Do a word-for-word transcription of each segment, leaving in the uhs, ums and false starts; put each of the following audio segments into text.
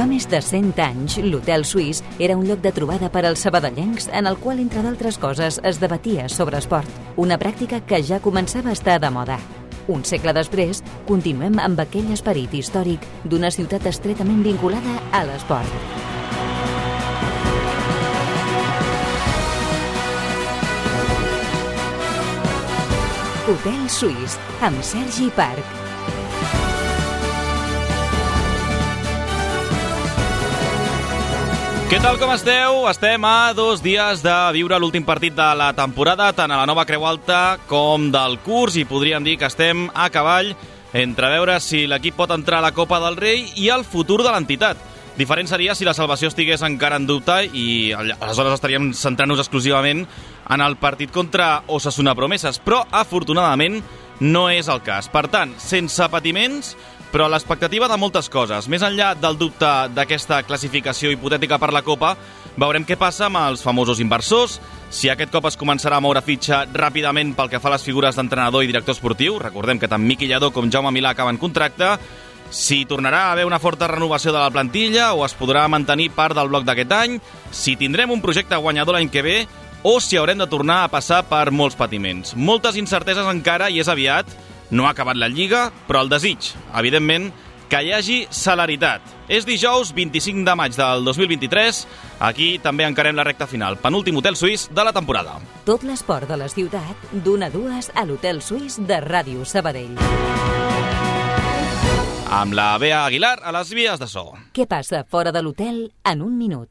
Fa més de cent anys, l'Hotel Suís era un lloc de trobada per als sabadellencs en el qual, entre d'altres coses, es debatia sobre esport, una pràctica que ja començava a estar de moda. Un segle després, continuem amb aquell esperit històric d'una ciutat estretament vinculada a l'esport. Hotel Suís, amb Sergi Parc. Què tal, com esteu? Estem a dos dies de viure l'últim partit de la temporada, tant a la nova Creu Alta com del curs, i podríem dir que estem a cavall entre veure si l'equip pot entrar a la Copa del Rei i el futur de l'entitat. Diferent seria si la salvació estigués encara en dubte i aleshores estaríem centrant-nos exclusivament en el partit contra Osasuna Promeses, però afortunadament no és el cas. Per tant, sense patiments, però l'expectativa de moltes coses. Més enllà del dubte d'aquesta classificació hipotètica per la Copa, veurem què passa amb els famosos inversors, si aquest cop es començarà a moure fitxa ràpidament pel que fa a les figures d'entrenador i director esportiu. Recordem que tant Miqui Lladó com Jaume Milà acaben contracte. Si tornarà a haver una forta renovació de la plantilla o es podrà mantenir part del bloc d'aquest any, si tindrem un projecte guanyador l'any que ve o si haurem de tornar a passar per molts patiments. Moltes incerteses encara i és aviat. No ha acabat la Lliga, però el desig, evidentment, que hi hagi celeritat. És dijous vint-i-cinc de maig del dos mil vint-i-tres. Aquí també encarem la recta final, penúltim Hotel Suís de la temporada. Tot l'esport de la ciutat, d'una a dues a l'Hotel Suís de Ràdio Sabadell. Amb la Bea Aguilar a les vies de so. Què passa fora de l'hotel en un minut?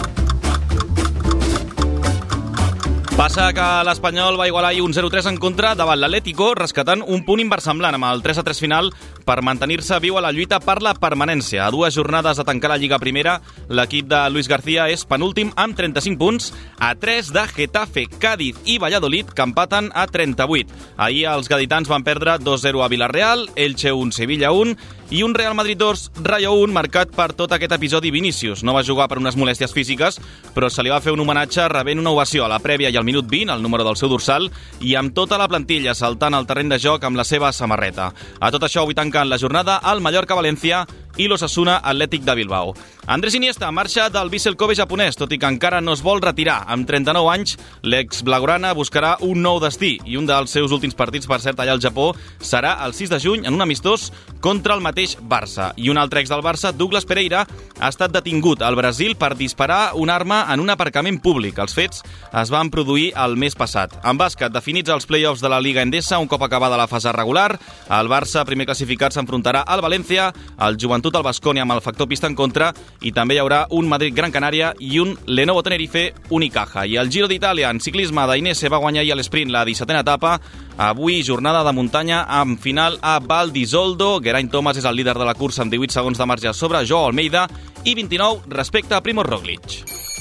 Passa que l'Espanyol va igualar un zero tres en contra davant l'Atlético, rescatant un punt inversemblant amb el tres a tres final per mantenir-se viu a la lluita per la permanència. A dues jornades de tancar la Lliga Primera, l'equip de Luis García és penúltim amb trenta-cinc punts, a tres de Getafe, Cádiz i Valladolid, que empaten a trenta-vuit. Ahir els gaditans van perdre dos zero a Villarreal, Elche un, Sevilla un, i un Real Madrid dos, Rayo un, marcat per tot aquest episodi Vinícius. No va jugar per unes molèsties físiques, però se li va fer un homenatge rebent una ovació a la prèvia i al minut vint, el número del seu dorsal, i amb tota la plantilla saltant al terreny de joc amb la seva samarreta. A tot això, avui tanquen la jornada el Mallorca-València i l'Osasuna Atlètic de Bilbao. Andrés Iniesta marxa del Vissel Kobe japonès, tot i que encara no es vol retirar. Amb trenta-nou anys, l'ex-blaugrana buscarà un nou destí i un dels seus últims partits, per cert, allà al Japó, serà el sis de juny en un amistós contra el mateix Barça. I un altre ex del Barça, Douglas Pereira, ha estat detingut al Brasil per disparar una arma en un aparcament públic. Els fets es van produir el mes passat. En bàsquet, definits els play-offs de la Liga Endesa, un cop acabada la fase regular, el Barça, primer classificat, s'enfrontarà al València, el Joventut al Baskonia amb el factor pista en contra, i també hi haurà un Madrid-Gran Canària i un Lenovo Tenerife Unicaja. I el Giro d'Itàlia en ciclisme, Dainese va guanyar ahir a l'esprint la dissetena etapa. Avui jornada de muntanya amb final a Val d'Isoldo. Geraint Thomas és el líder de la cursa amb divuit segons de marge sobre Joao Almeida i vint-i-nou respecte a Primož Roglič.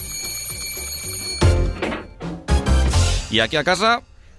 I aquí a casa...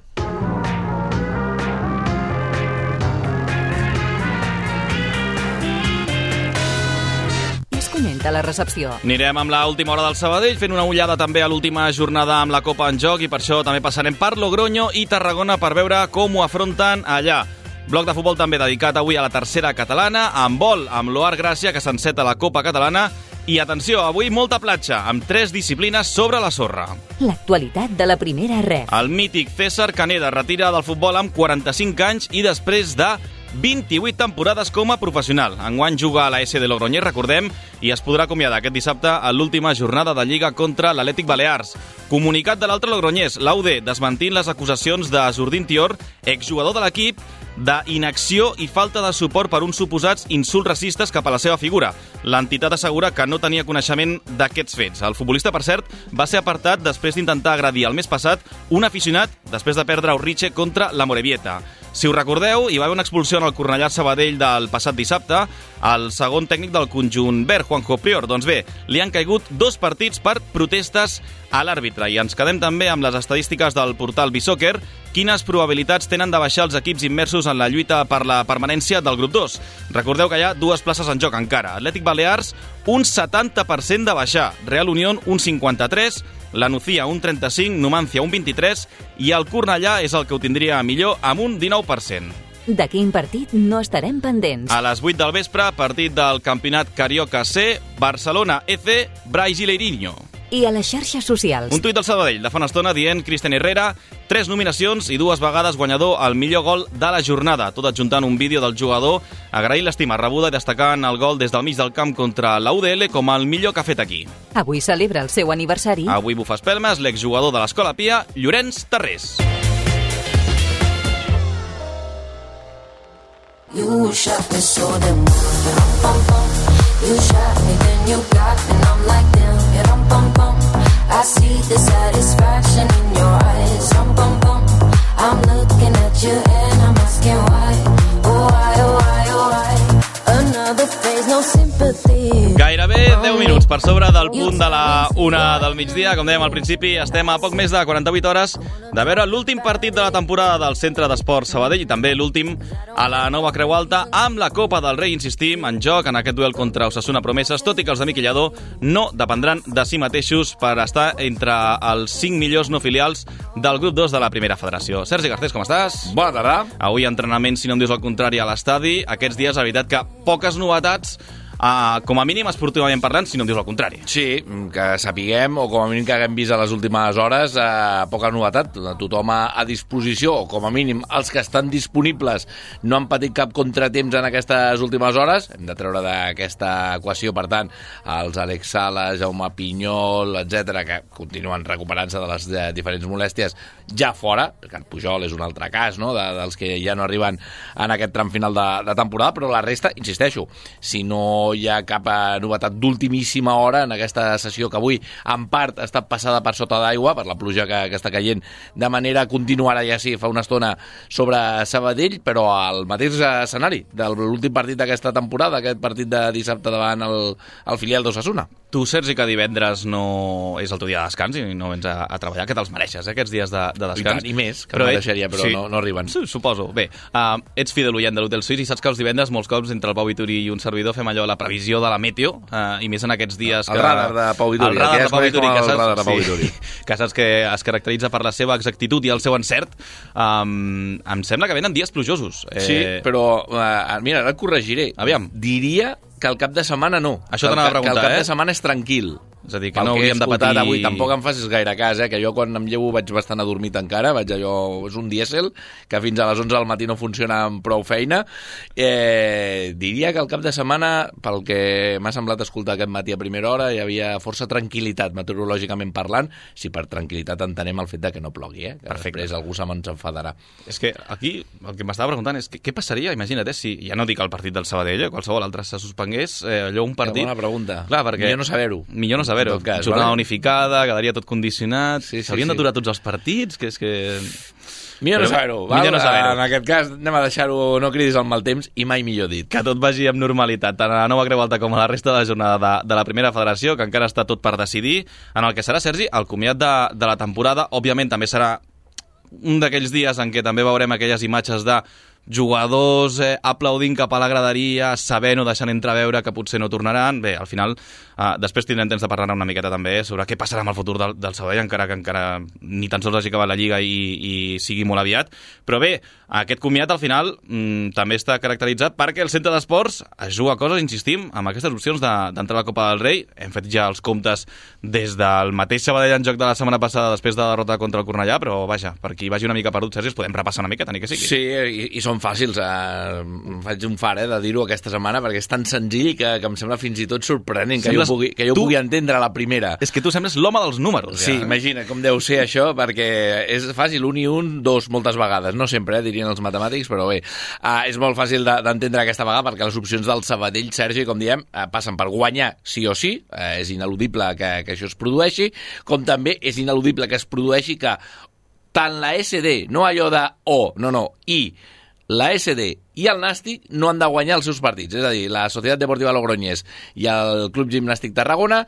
Comenta la recepció. Anirem amb l'última hora del Sabadell, fent una ullada també a l'última jornada amb la Copa en joc, i per això també passarem per Logroño i Tarragona per veure com ho afronten allà. Bloc de futbol també dedicat avui a la tercera catalana, amb vol amb l'Oar Gràcia, que s'enceta la Copa Catalana, i atenció, avui molta platja, amb tres disciplines sobre la sorra. L'actualitat de la primera ref. El mític César Caneda retira del futbol amb quaranta-cinc anys i després de vint-i-vuit temporades com a professional. Enguany juga a la S de Logroñés, recordem, i es podrà acomiadar aquest dissabte a l'última jornada de Lliga contra l'Atlètic Balears. Comunicat de l'altre Logroñés, l'A U D, desmentint les acusacions de Zurdín Tior, exjugador de l'equip, d'inacció i falta de suport per uns suposats insults racistes cap a la seva figura. L'entitat assegura que no tenia coneixement d'aquests fets. El futbolista, per cert, va ser apartat després d'intentar agredir el mes passat un aficionat després de perdre a Urriche contra la Morevieta. Si us recordeu, hi va haver una expulsió en el Cornellà Sabadell del passat dissabte, el segon tècnic del conjunt verd, Juanjo Prior. Doncs bé, li han caigut dos partits per protestes a l'àrbitre. I ens quedem també amb les estadístiques del portal Bisoccer. Quines probabilitats tenen de baixar els equips immersos en la lluita per la permanència del grup dos? Recordeu que hi ha dues places en joc encara. Atlètic Balears, un setanta per cent de baixar. Real Unión, un cinquanta-tres per cent. La Nucía, un trenta-cinc per cent. Numancia, un vint-i-tres per cent. I el Cornellà és el que ho tindria millor, amb un dinou per cent. De quin partit no estarem pendents? A les vuit del vespre, partit del campionat Carioca C, Barcelona E C, Brasileirinho. I a les xarxes socials. Un tuit del Sabadell de fa una estona dient Cristian Herrera, tres nominacions i dues vegades guanyador al millor gol de la jornada. Tot adjuntant un vídeo del jugador agraint l'estima rebuda i destacant el gol des del mig del camp contra la U D L com el millor que ha fet aquí. Avui celebra el seu aniversari. Avui bufa espelmes l'exjugador de l'Escola Pia, Llorenç Tarrés. You shot me so damn well. You shot me, then you got me, and I'm like damn, yeah, rum, bum, bum. I see the satisfaction in your eyes, rum, bum, bum. I'm looking at you and I'm asking why, oh why, oh why, oh why. Another phase, no sympathy. Gairebé deu minuts per sobre del punt de la una del migdia. Com dèiem al principi, estem a poc més de quaranta-vuit hores de veure l'últim partit de la temporada del Centre d'Esports Sabadell i també l'últim a la nova Creu Alta amb la Copa del Rei, insistim, en joc en aquest duel contra Osasuna Promeses, tot i que els de Miquel Lladó no dependran de si mateixos per estar entre els cinc millors no filials del grup dos de la primera federació. Sergi Garcés, com estàs? Bona tarda. Avui entrenament, si no em dius el contrari, a l'estadi. Aquests dies, la veritat que poques novetats, Uh, com a mínim esportivament parlant, si no em dius el contrari. Sí, que sapiguem, o com a mínim que haguem vist a les últimes hores, uh, poca novetat. Tothom a, a disposició, o com a mínim els que estan disponibles no han patit cap contratemps en aquestes últimes hores. Hem de treure d'aquesta equació, per tant, els Àlex Sales, Jaume Pinyol, etcètera, que continuen recuperant-se de les de diferents molèsties ja fora. Ricard Pujol és un altre cas, no?, de, dels que ja no arriben en aquest tram final de, de temporada, però la resta, insisteixo, si no hi ha cap novetat d'ultimíssima hora en aquesta sessió que avui en part ha estat passada per sota d'aigua per la pluja que, que està caient de manera continuada, ja sí, fa una estona sobre Sabadell, però al mateix escenari de l'últim partit d'aquesta temporada, aquest partit de dissabte davant el, el filial d'Osasuna. Tu, Sergi, que divendres no és el teu dia de descans i no vens a, a treballar, que te'ls mereixes, eh, aquests dies de, de descans. I tant, i més, que però em mereixeria, però sí, no, no arriben. Sí, suposo. Bé, uh, ets fidel oient de l'Hotel Suís i saps que els divendres molts cops entre el Pau Vituri i un servidor fem allò, la previsió de la meteo, uh, i més en aquests dies el que... radar de Pau Vituri. El radar de Pau Vituri, que saps, radar de Pau Vituri. Sí, que saps que es caracteritza per la seva exactitud i el seu encert. Um, em sembla que venen dies plujosos. Sí, eh... però, uh, mira, ara et corregiré. Aviam. Diria que el cap de setmana no. Això t'anava a preguntar, eh? Que el cap de setmana és tranquil. És a dir, que no hauríem de patir... Avui, tampoc em facis gaire cas, eh? Que jo quan em llevo vaig bastant adormit encara, vaig allò... És un dièsel, que fins a les onze del matí no funciona amb prou feina. Eh, diria que el cap de setmana, pel que m'ha semblat escoltar aquest matí a primera hora, hi havia força tranquil·litat, meteorològicament parlant, si per tranquil·litat entenem el fet de que no plogui, eh? Que perfecte. Després algú se me'n enfadarà. És que aquí el que m'estava preguntant és que, què passaria, imagina't, eh, si, ja no dic el partit del Sabadell, qualsevol altre se suspengués, eh, allò un partit... Que bona pregunta. Clar, perquè... Millor no saber-ho. Millor no saber-ho. Cas, jornada vale? Unificada, quedaria tot condicionat, sí, sí, s'haurien sí. d'aturar tots els partits, que és que... Millor no saber-ho, val? Millor no saber-ho. En aquest cas anem a deixar-ho, no cridis al mal temps i mai millor dit. Que tot vagi amb normalitat, tant a la nova Creu Alta com a la resta de la jornada de, de la primera federació, que encara està tot per decidir, en el que serà, Sergi, el comiat de, de la temporada. Òbviament també serà un d'aquells dies en què també veurem aquelles imatges de jugadors eh, aplaudint cap a la graderia, sabent o deixant entreveure que potser no tornaran. Bé, al final, eh, després tindrem temps de parlar una miqueta també sobre què passarà amb el futur del, del Sabadell, encara que encara ni tan sols hagi acabat la Lliga i, i sigui molt aviat. Però bé, aquest comiat al final mm, també està caracteritzat perquè el Centre d'Esports es juga coses, insistim, amb aquestes opcions d'entrar de, a la Copa del Rei. Hem fet ja els comptes des del mateix Sabadell en joc de la setmana passada després de la derrota contra el Cornellà, però vaja, per qui vagi una mica perdut, Sergi, es podem repassar una miqueta, ni que sigui. Sí, i, i són fàcils, eh? Em faig un far eh, de dir-ho aquesta setmana perquè és tan senzill que, que em sembla fins i tot sorprenent que Sembles... jo, pugui, que jo tu... pugui entendre la primera. És que tu sembles l'home dels números. Sí, ja. Imagina com deu ser això, perquè és fàcil, un i un, dos, moltes vegades. No sempre, eh, dirien els matemàtics, però bé, uh, és molt fàcil d'entendre de, aquesta vegada perquè les opcions del Sabadell, Sergi, com diem, uh, passen per guanyar sí o sí, uh, és ineludible que, que això es produeixi, com també és ineludible que es produeixi que tant la S D, no allò de O, no, no, I, la S D i el Nàstic no han de guanyar els seus partits. És a dir, la Societat Deportiva Logroñés i el Club Gimnàstic Tarragona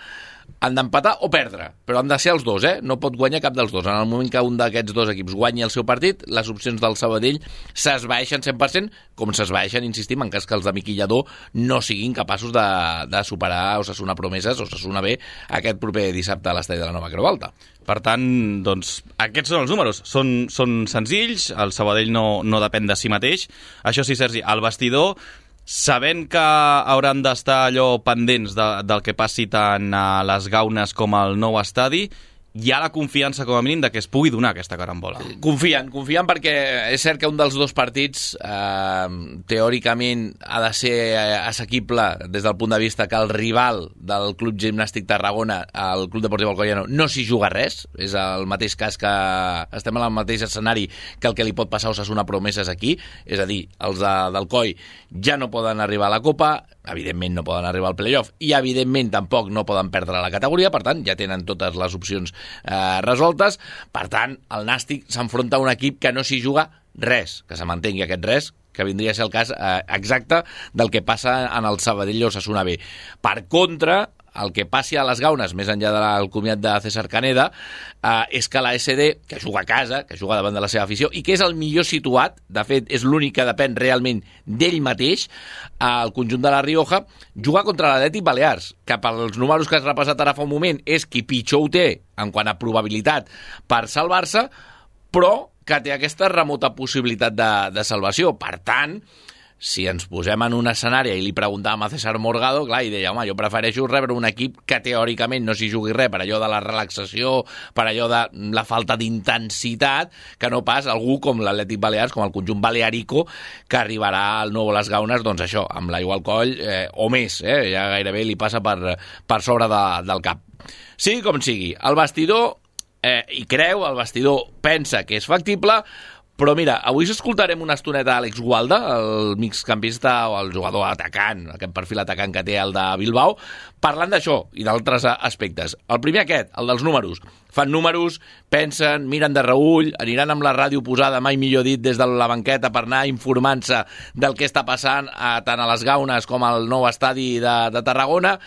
han d'empatar o perdre, però han de ser els dos, eh? No pot guanyar cap dels dos. En el moment que un d'aquests dos equips guanyi el seu partit, les opcions del Sabadell s'esvaeixen cent per cent, com s'esvaeixen, insistim, en cas que els de Miqui Lladó no siguin capaços de, de superar Osasuna Promeses o Osasuna B aquest proper dissabte a l'estadi de la Nova Creu Alta. Per tant, doncs, aquests són els números. Són, són senzills, el Sabadell no, no depèn de si mateix. Això sí, Sergi, el vestidor, sabent que hauran d'estar allò pendents de, del que passi tant a les Gaunes com al nou estadi, hi ha la confiança, com a mínim, de que es pugui donar aquesta carambola. Confien, confien perquè és cert que un dels dos partits eh, teòricament ha de ser assequible des del punt de vista que el rival del Club Gimnàstic Tarragona, el Club Deportiu Alcoiano, no s'hi juga res. És el mateix cas que estem en el mateix escenari que el que li pot passar a Osasuna Promeses aquí, és a dir, els de, del Coi ja no poden arribar a la Copa, evidentment no poden arribar al playoff i evidentment tampoc no poden perdre la categoria, per tant ja tenen totes les opcions eh, resoltes. Per tant, el Nàstic s'enfronta a un equip que no s'hi juga res, que se mantengui aquest res, que vindria a ser el cas eh, exacte del que passa en el Sabadell o Osasuna B. Per contra, el que passi a les Gaunes, més enllà del comiat de César Caneda, eh, és que la S D, que juga a casa, que juga davant de la seva afició, i que és el millor situat, de fet, és l'únic que depèn realment d'ell mateix, el conjunt de la Rioja, juga contra l'Atlètic Balears, que pels números que has repassat ara fa un moment és qui pitjor ho té en quant a probabilitat per salvar-se, però que té aquesta remota possibilitat de, de salvació. Per tant, si ens posem en un escenari i li preguntàvem a César Morgado, clar, i deia, home, jo prefereixo rebre un equip que teòricament no s'hi jugui res per allò de la relaxació, per allò de la falta d'intensitat, que no pas algú com l'Atlètic Balears, com el conjunt balearico, que arribarà al nou a les Gaunes, doncs això, amb l'aigua al coll, eh, o més, eh, ja gairebé li passa per, per sobre de, del cap. Sigui com sigui, el vestidor eh, hi creu, el vestidor pensa que és factible, però mira, avui escoltarem una estoneta a Àlex Gualda, el migcampista o el jugador atacant, aquest perfil atacant que té el de Bilbao, parlant d'això i d'altres aspectes. El primer aquest, el dels números. Fan números, pensen, miren de reull, aniran amb la ràdio posada, mai millor dit, des de la banqueta per anar informant-se del que està passant a, tant a les Gaunes com al nou estadi de, de Tarragona.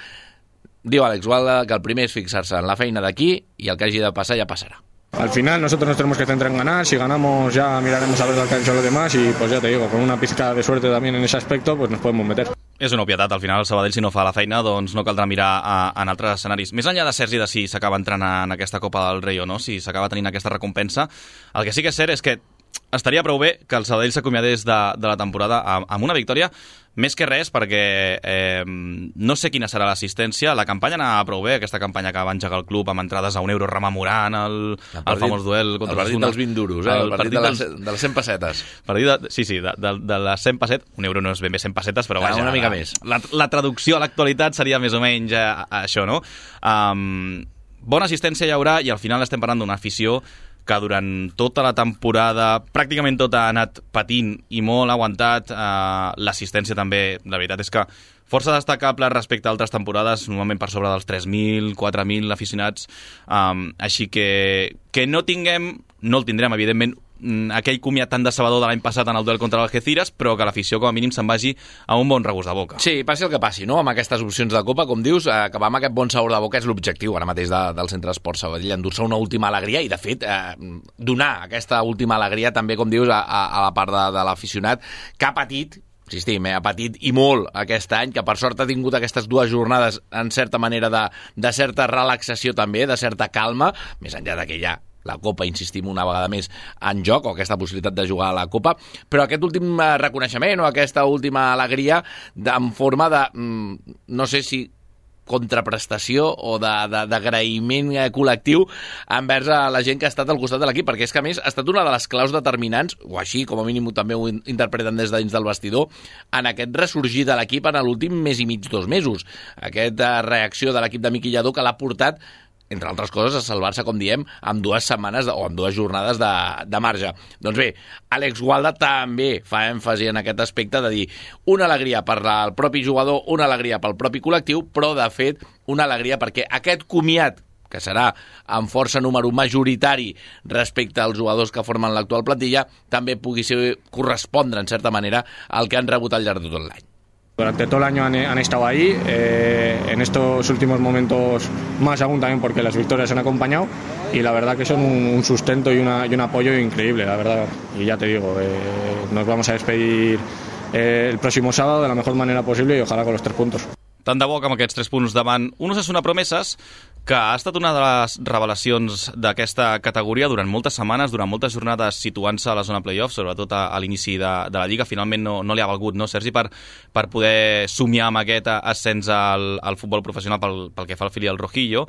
Diu Àlex Gualda que el primer és fixar-se en la feina d'aquí i el que hagi de passar ja passarà. Al final nosotros nos tenemos que centrar en ganar, si ganamos ya miraremos a ver lo que han hecho los demás y pues ya te digo, con una pizca de suerte también en ese aspecto pues nos podemos meter. És una obvietat, al final el Sabadell si no fa la feina doncs no caldrà mirar a, a, en altres escenaris. Més enllà de Sergi de si s'acaba entrant en aquesta Copa del Rei o no, si s'acaba tenint aquesta recompensa, el que sí que és cert és que estaria prou bé que el Sabadell s'acomiadés de, de la temporada amb una victòria, més que res perquè eh, no sé quina serà l'assistència. La campanya anava prou bé, aquesta campanya que va engegar el club amb entrades a un euro rememorant el, el, el famós duel contra el partit dels vint duros, eh? el, el partit, partit de, les, de les cent pessetes. De, sí, sí, de, de, de les cent pessetes, un euro no és ben bé cent pessetes, però vaja, una mica més. La, la traducció a l'actualitat seria més o menys a, a això, no? Um, bona assistència hi haurà i al final estem parlant d'una afició que durant tota la temporada, pràcticament tota, ha anat patint i molt aguantat. Uh, l'assistència també, la veritat és que força destacable respecte a altres temporades, normalment per sobre dels tres mil, quatre mil aficionats. Um, així que que no tinguem, no el tindrem, evidentment, aquell comiat tan decebedor de l'any passat en el duel contra l'Algeciras, però que l'afició com a mínim se'n vagi a un bon regust de boca. Sí, passi el que passi, no? Amb aquestes opcions de Copa, com dius, acabar amb aquest bon sabor de boca és l'objectiu ara mateix de, del Centre Esport Sabadell, endur-se una última alegria i, de fet, eh, donar aquesta última alegria també, com dius, a, a, a la part de, de l'aficionat que ha patit, insistim, eh, ha patit i molt aquest any, que per sort ha tingut aquestes dues jornades en certa manera de, de certa relaxació també, de certa calma, més enllà de que ja la Copa, insistim una vegada més, en joc, o aquesta possibilitat de jugar a la Copa, però aquest últim reconeixement o aquesta última alegria en forma de, no sé si contraprestació o d'agraïment col·lectiu envers a la gent que ha estat al costat de l'equip, perquè és que a més ha estat una de les claus determinants, o així com a mínim també ho interpreten des de dins del vestidor, en aquest ressorgir de l'equip en l'últim mes i mig, dos mesos. Aquesta reacció de l'equip de Miqui Lladó que l'ha portat, entre altres coses, a salvar-se, com diem, amb dues setmanes de, o amb dues jornades de, de marge. Doncs bé, Àlex Gualda també fa èmfasi en aquest aspecte de dir una alegria per al propi jugador, una alegria pel propi col·lectiu, però, de fet, una alegria perquè aquest comiat, que serà amb força número majoritari respecte als jugadors que formen l'actual plantilla, també pugui ser, correspondre, en certa manera, al que han rebut al llarg de tot l'any. Durante todo el año han, han estado ahí, eh, en estos últimos momentos más aún también porque las victorias han acompañado y la verdad que son un, un sustento y, una, y un apoyo increíble, la verdad. Y ya te digo, eh, nos vamos a despedir eh, el próximo sábado de la mejor manera posible y ojalá con los tres puntos. Tant de bo que amb aquests tres punts davant un Osasuna Promeses, que ha estat una de les revelacions d'aquesta categoria durant moltes setmanes, durant moltes jornades situant-se a la zona playoff, sobretot a, a l'inici de, de la Lliga. Finalment no, no li ha valgut, no, Sergi, per, per poder somiar amb aquest ascens al, al futbol professional pel, pel que fa al filial Rojillo.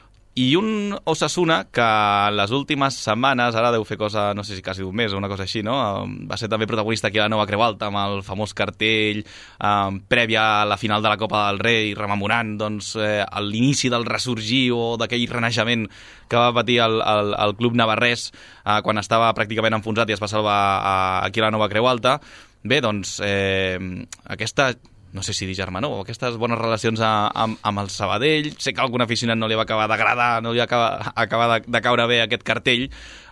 I un Osasuna que les últimes setmanes, ara deu fer cosa, no sé si quasi un mes o una cosa així, no? Va ser també protagonista aquí a la Nova Creu Alta amb el famós cartell eh, prèvia a la final de la Copa del Rei, rememorant doncs, eh, l'inici del ressorgir o d'aquell reneixement que va patir el, el, el club navarrès eh, quan estava pràcticament enfonsat i es va salvar eh, aquí a la Nova Creu Alta. Bé, doncs, eh, aquesta... no sé si dir germanor, o aquestes bones relacions a, amb, amb el Sabadell. Sé que a algun aficionat no li va acabar d'agradar, no li va acabar, acabar de, de caure bé aquest cartell.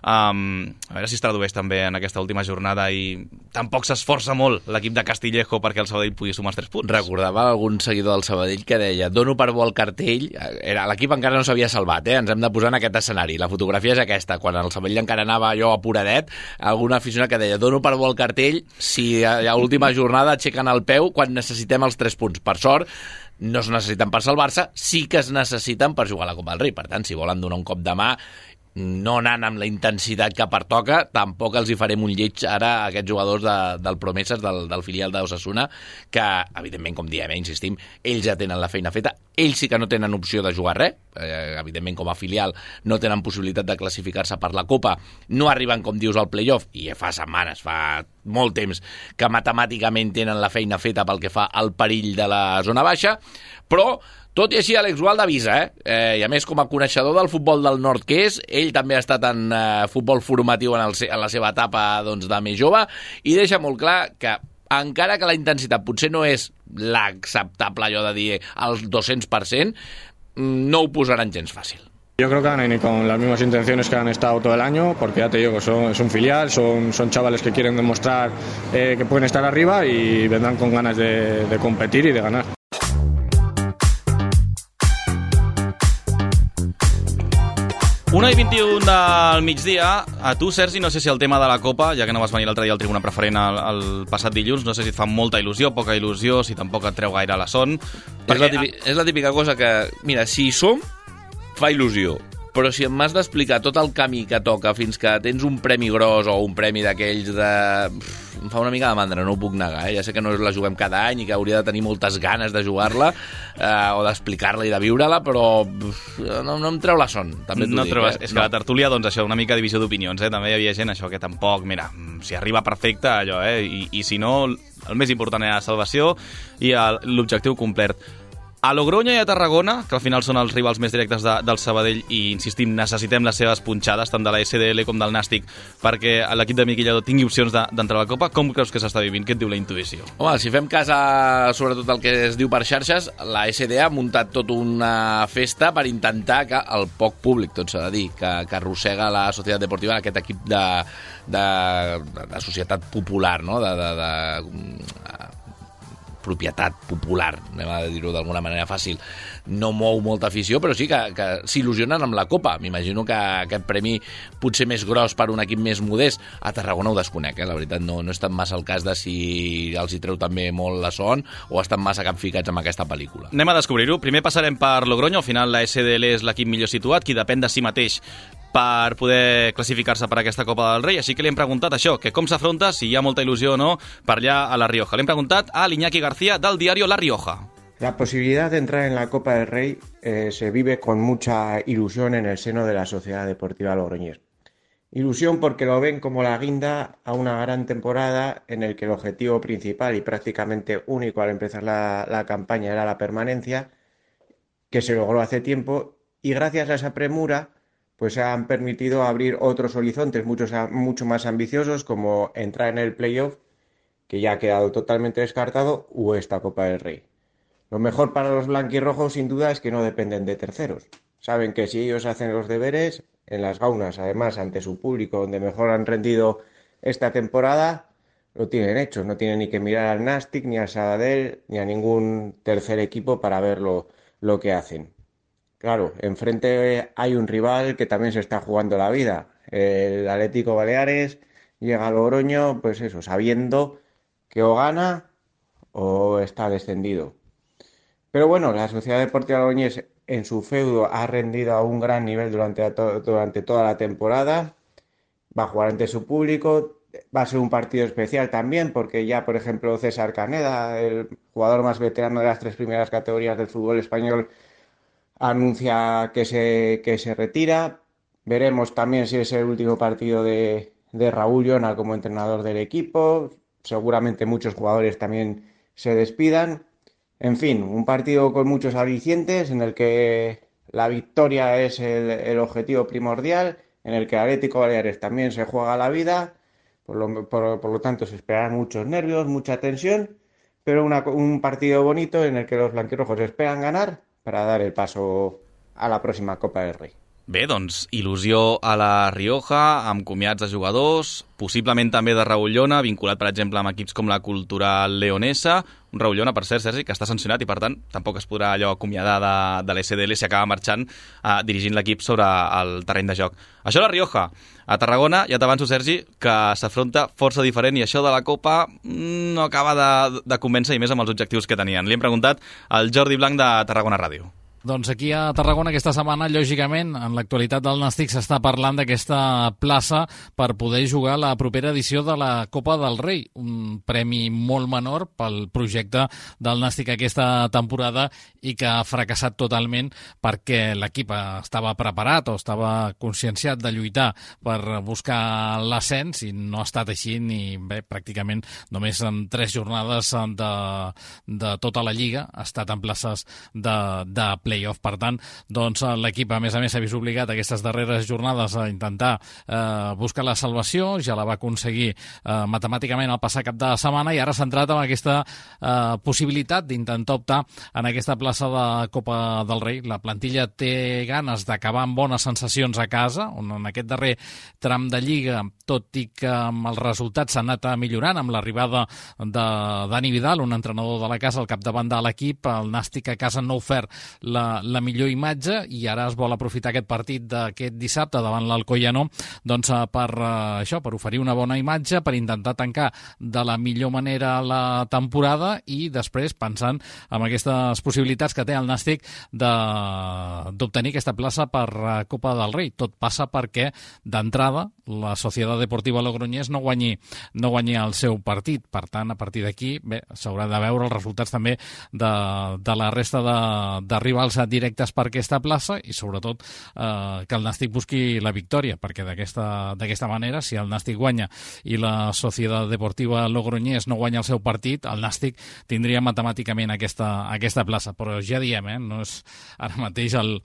Um, a veure si es tradueix també en aquesta última jornada i tampoc s'esforça molt l'equip de Castillejo perquè el Sabadell pugui sumar els tres punts. Recordava algun seguidor del Sabadell que deia dono per bo el cartell, era, l'equip encara no s'havia salvat, eh? Ens hem de posar en aquest escenari, la fotografia és aquesta, quan el Sabadell encara anava allò apuradet, algun aficionat que deia dono per bo el cartell si a l'última jornada aixequen el peu quan necessitem els tres punts. Per sort, no es necessiten per salvar-se, sí que es necessiten per jugar a la Copa del Rei. Per tant, si volen donar un cop de mà, no anant amb la intensitat que pertoca, tampoc els hi farem un lleig ara a aquests jugadors de, del Promeses, del, del filial d'Osasuna, que, evidentment, com diem, eh, insistim, ells ja tenen la feina feta, ells sí que no tenen opció de jugar res, eh, evidentment, com a filial no tenen possibilitat de classificar-se per la Copa, no arriben, com dius, al playoff, i fa setmanes, fa molt temps, que matemàticament tenen la feina feta pel que fa al perill de la zona baixa, però tot i així, Àlex Gualda avisa, eh? eh? I a més, com a coneixedor del futbol del nord que és, ell també ha estat en eh, futbol formatiu en, el, en la seva etapa doncs, de més jove, i deixa molt clar que, encara que la intensitat potser no és l'acceptable, allò de dir, al dos-cents per cent, no ho posaran gens fàcil. Yo creo que van a ir con las mismas intenciones que han estado todo el año, porque ya te digo, son, es un filial, son, son chavales que quieren demostrar eh, que pueden estar arriba y vendrán con ganas de, de competir y de ganar. una i vint-i-un del migdia. A tu, Sergi, no sé si el tema de la Copa, ja que no vas venir l'altre dia al Tribuna Preferent el, el passat dilluns, no sé si et fa molta il·lusió, poca il·lusió, si tampoc et treu gaire la son. Perquè... És, la típica, és la típica cosa que, mira, si hi som, fa il·lusió. Però si em m'has d'explicar tot el camí que toca fins que tens un premi gros o un premi d'aquells de... Em fa una mica de mandra, no ho puc negar. Eh? Ja sé que no la juguem cada any i que hauria de tenir moltes ganes de jugar-la eh, o d'explicar-la i de viure-la, però no, no em treu la son, també t'ho no dic. Treues, eh? És que no. La tertúlia, doncs això, una mica divisió d'opinions, eh? També hi havia gent, això, que tampoc, mira, si arriba perfecte, allò, eh? I, i si no, el més important era la salvació i l'objectiu complert. A Logroño i a Tarragona, que al final són els rivals més directes de, del Sabadell, i insistim, necessitem les seves punxades, tant de la S D L com del Nàstic, perquè l'equip de Miquel Lladó tingui opcions d'entrar a la Copa. Com creus que s'està vivint? Què et diu la intuïció? Home, si fem cas a, sobretot el que es diu per xarxes, la S D A ha muntat tota una festa per intentar que el poc públic, tot s'ha de dir, que, que arrossega la Societat Deportiva, aquest equip de, de, de, de societat popular, no?, de... de, de propietat popular, anem a dir-ho d'alguna manera fàcil, no mou molta afició, però sí que, que s'il·lusionen amb la Copa. M'imagino que aquest premi potser més gros per un equip més modest. A Tarragona ho desconec, eh? La veritat no, no és tan massa el cas de si els hi treu també molt la son o estan massa capficats amb aquesta pel·lícula. Anem a descobrir-ho. Primer passarem per Logroño, al final la S D L és l'equip millor situat, qui depèn de si mateix per poder classificar-se per aquesta Copa del Rei, així que li hem preguntat això, que com s'afronta, si hi ha molta il·lusió o no, per allà a La Rioja. L'hem preguntat a l'Iñaki García del diario La Rioja. La posibilidad de entrar en la Copa del Rey eh, se vive con mucha ilusión en el seno de la Sociedad Deportiva Logroñés. Ilusión porque lo ven como la guinda a una gran temporada en el que el objetivo principal y prácticamente único al empezar la, la campaña era la permanencia, que se logró hace tiempo, y gracias a esa premura pues han permitido abrir otros horizontes muchos, mucho más ambiciosos, como entrar en el playoff, que ya ha quedado totalmente descartado, o esta Copa del Rey. Lo mejor para los blanquirrojos, sin duda, es que no dependen de terceros. Saben que si ellos hacen los deberes, en las gaunas, además, ante su público, donde mejor han rendido esta temporada, lo tienen hecho. No tienen ni que mirar al Nàstic, ni al Sabadell, ni a ningún tercer equipo para ver lo, lo que hacen. Claro, enfrente hay un rival que también se está jugando la vida. El Atlético Baleares llega a Logroño, pues eso, sabiendo que o gana o está descendido. Pero bueno, la Sociedad Deportiva Logroñés en su feudo ha rendido a un gran nivel durante, to- durante toda la temporada. Va a jugar ante su público. Va a ser un partido especial también, porque ya, por ejemplo, César Caneda, el jugador más veterano de las tres primeras categorías del fútbol español, anuncia que se, que se retira. Veremos también si es el último partido de, de Raúl Llona como entrenador del equipo. Seguramente muchos jugadores también se despidan. En fin, un partido con muchos alicientes en el que la victoria es el, el objetivo primordial, en el que el Atlético Baleares también se juega la vida. Por lo, por, por lo tanto, se esperan muchos nervios, mucha tensión, pero una, un partido bonito en el que los blanquirrojos esperan ganar para dar el paso a la próxima Copa del Rei. Bé, doncs, il·lusió a la Rioja, amb comiats de jugadors, possiblement també de Raúl Llona, vinculat, per exemple, amb equips com la Cultural Leonesa. Un Raúl Llona, per cert, Sergi, que està sancionat i, per tant, tampoc es podrà allò acomiadar de, de l'S D L si acaba marxant eh, dirigint l'equip sobre el terreny de joc. Això a la Rioja. A Tarragona, ja t'avanço, Sergi, que s'afronta força diferent i això de la Copa no acaba de, de convèncer, i més amb els objectius que tenien. Li hem preguntat al Jordi Blanc de Tarragona Ràdio. Doncs aquí a Tarragona aquesta setmana, lògicament, en l'actualitat del Nàstic s'està parlant d'aquesta plaça per poder jugar la propera edició de la Copa del Rei, un premi molt menor pel projecte del Nàstic aquesta temporada i que ha fracassat totalment perquè l'equip estava preparat o estava conscienciat de lluitar per buscar l'ascens i no ha estat així ni bé, pràcticament només en tres jornades de, de tota la Lliga ha estat en places de, de play playoff. Per tant, doncs, l'equip, a més a més, s'ha vist obligat aquestes darreres jornades a intentar eh, buscar la salvació, ja la va aconseguir eh, matemàticament el passat cap de setmana i ara s'ha entrat amb aquesta eh, possibilitat d'intentar optar en aquesta plaça de Copa del Rei. La plantilla té ganes d'acabar amb bones sensacions a casa, on en aquest darrer tram de Lliga, tot i que amb els resultats s'ha anat millorant, amb l'arribada de Dani Vidal, un entrenador de la casa al capdavant de l'equip, el Nàstic a casa no ha ofert la La, la millor imatge i ara es vol aprofitar aquest partit d'aquest dissabte davant l'Alcoyano doncs, per uh, això, per oferir una bona imatge, per intentar tancar de la millor manera la temporada i després pensant en aquestes possibilitats que té el Nàstic d'obtenir aquesta plaça per uh, Copa del Rei. Tot passa perquè d'entrada la Sociedad Deportiva Logroñés no guanyi, no guanyi el seu partit. Per tant, a partir d'aquí s'haurà de veure els resultats també de, de la resta de, de rivals directes per aquesta plaça i sobretot eh, que el Nàstic busqui la victòria, perquè d'aquesta manera, si el Nàstic guanya i la Sociedad Deportiva Logroñés no guanya el seu partit, el Nàstic tindria matemàticament aquesta, aquesta plaça. Però ja diem, eh, no és ara mateix el,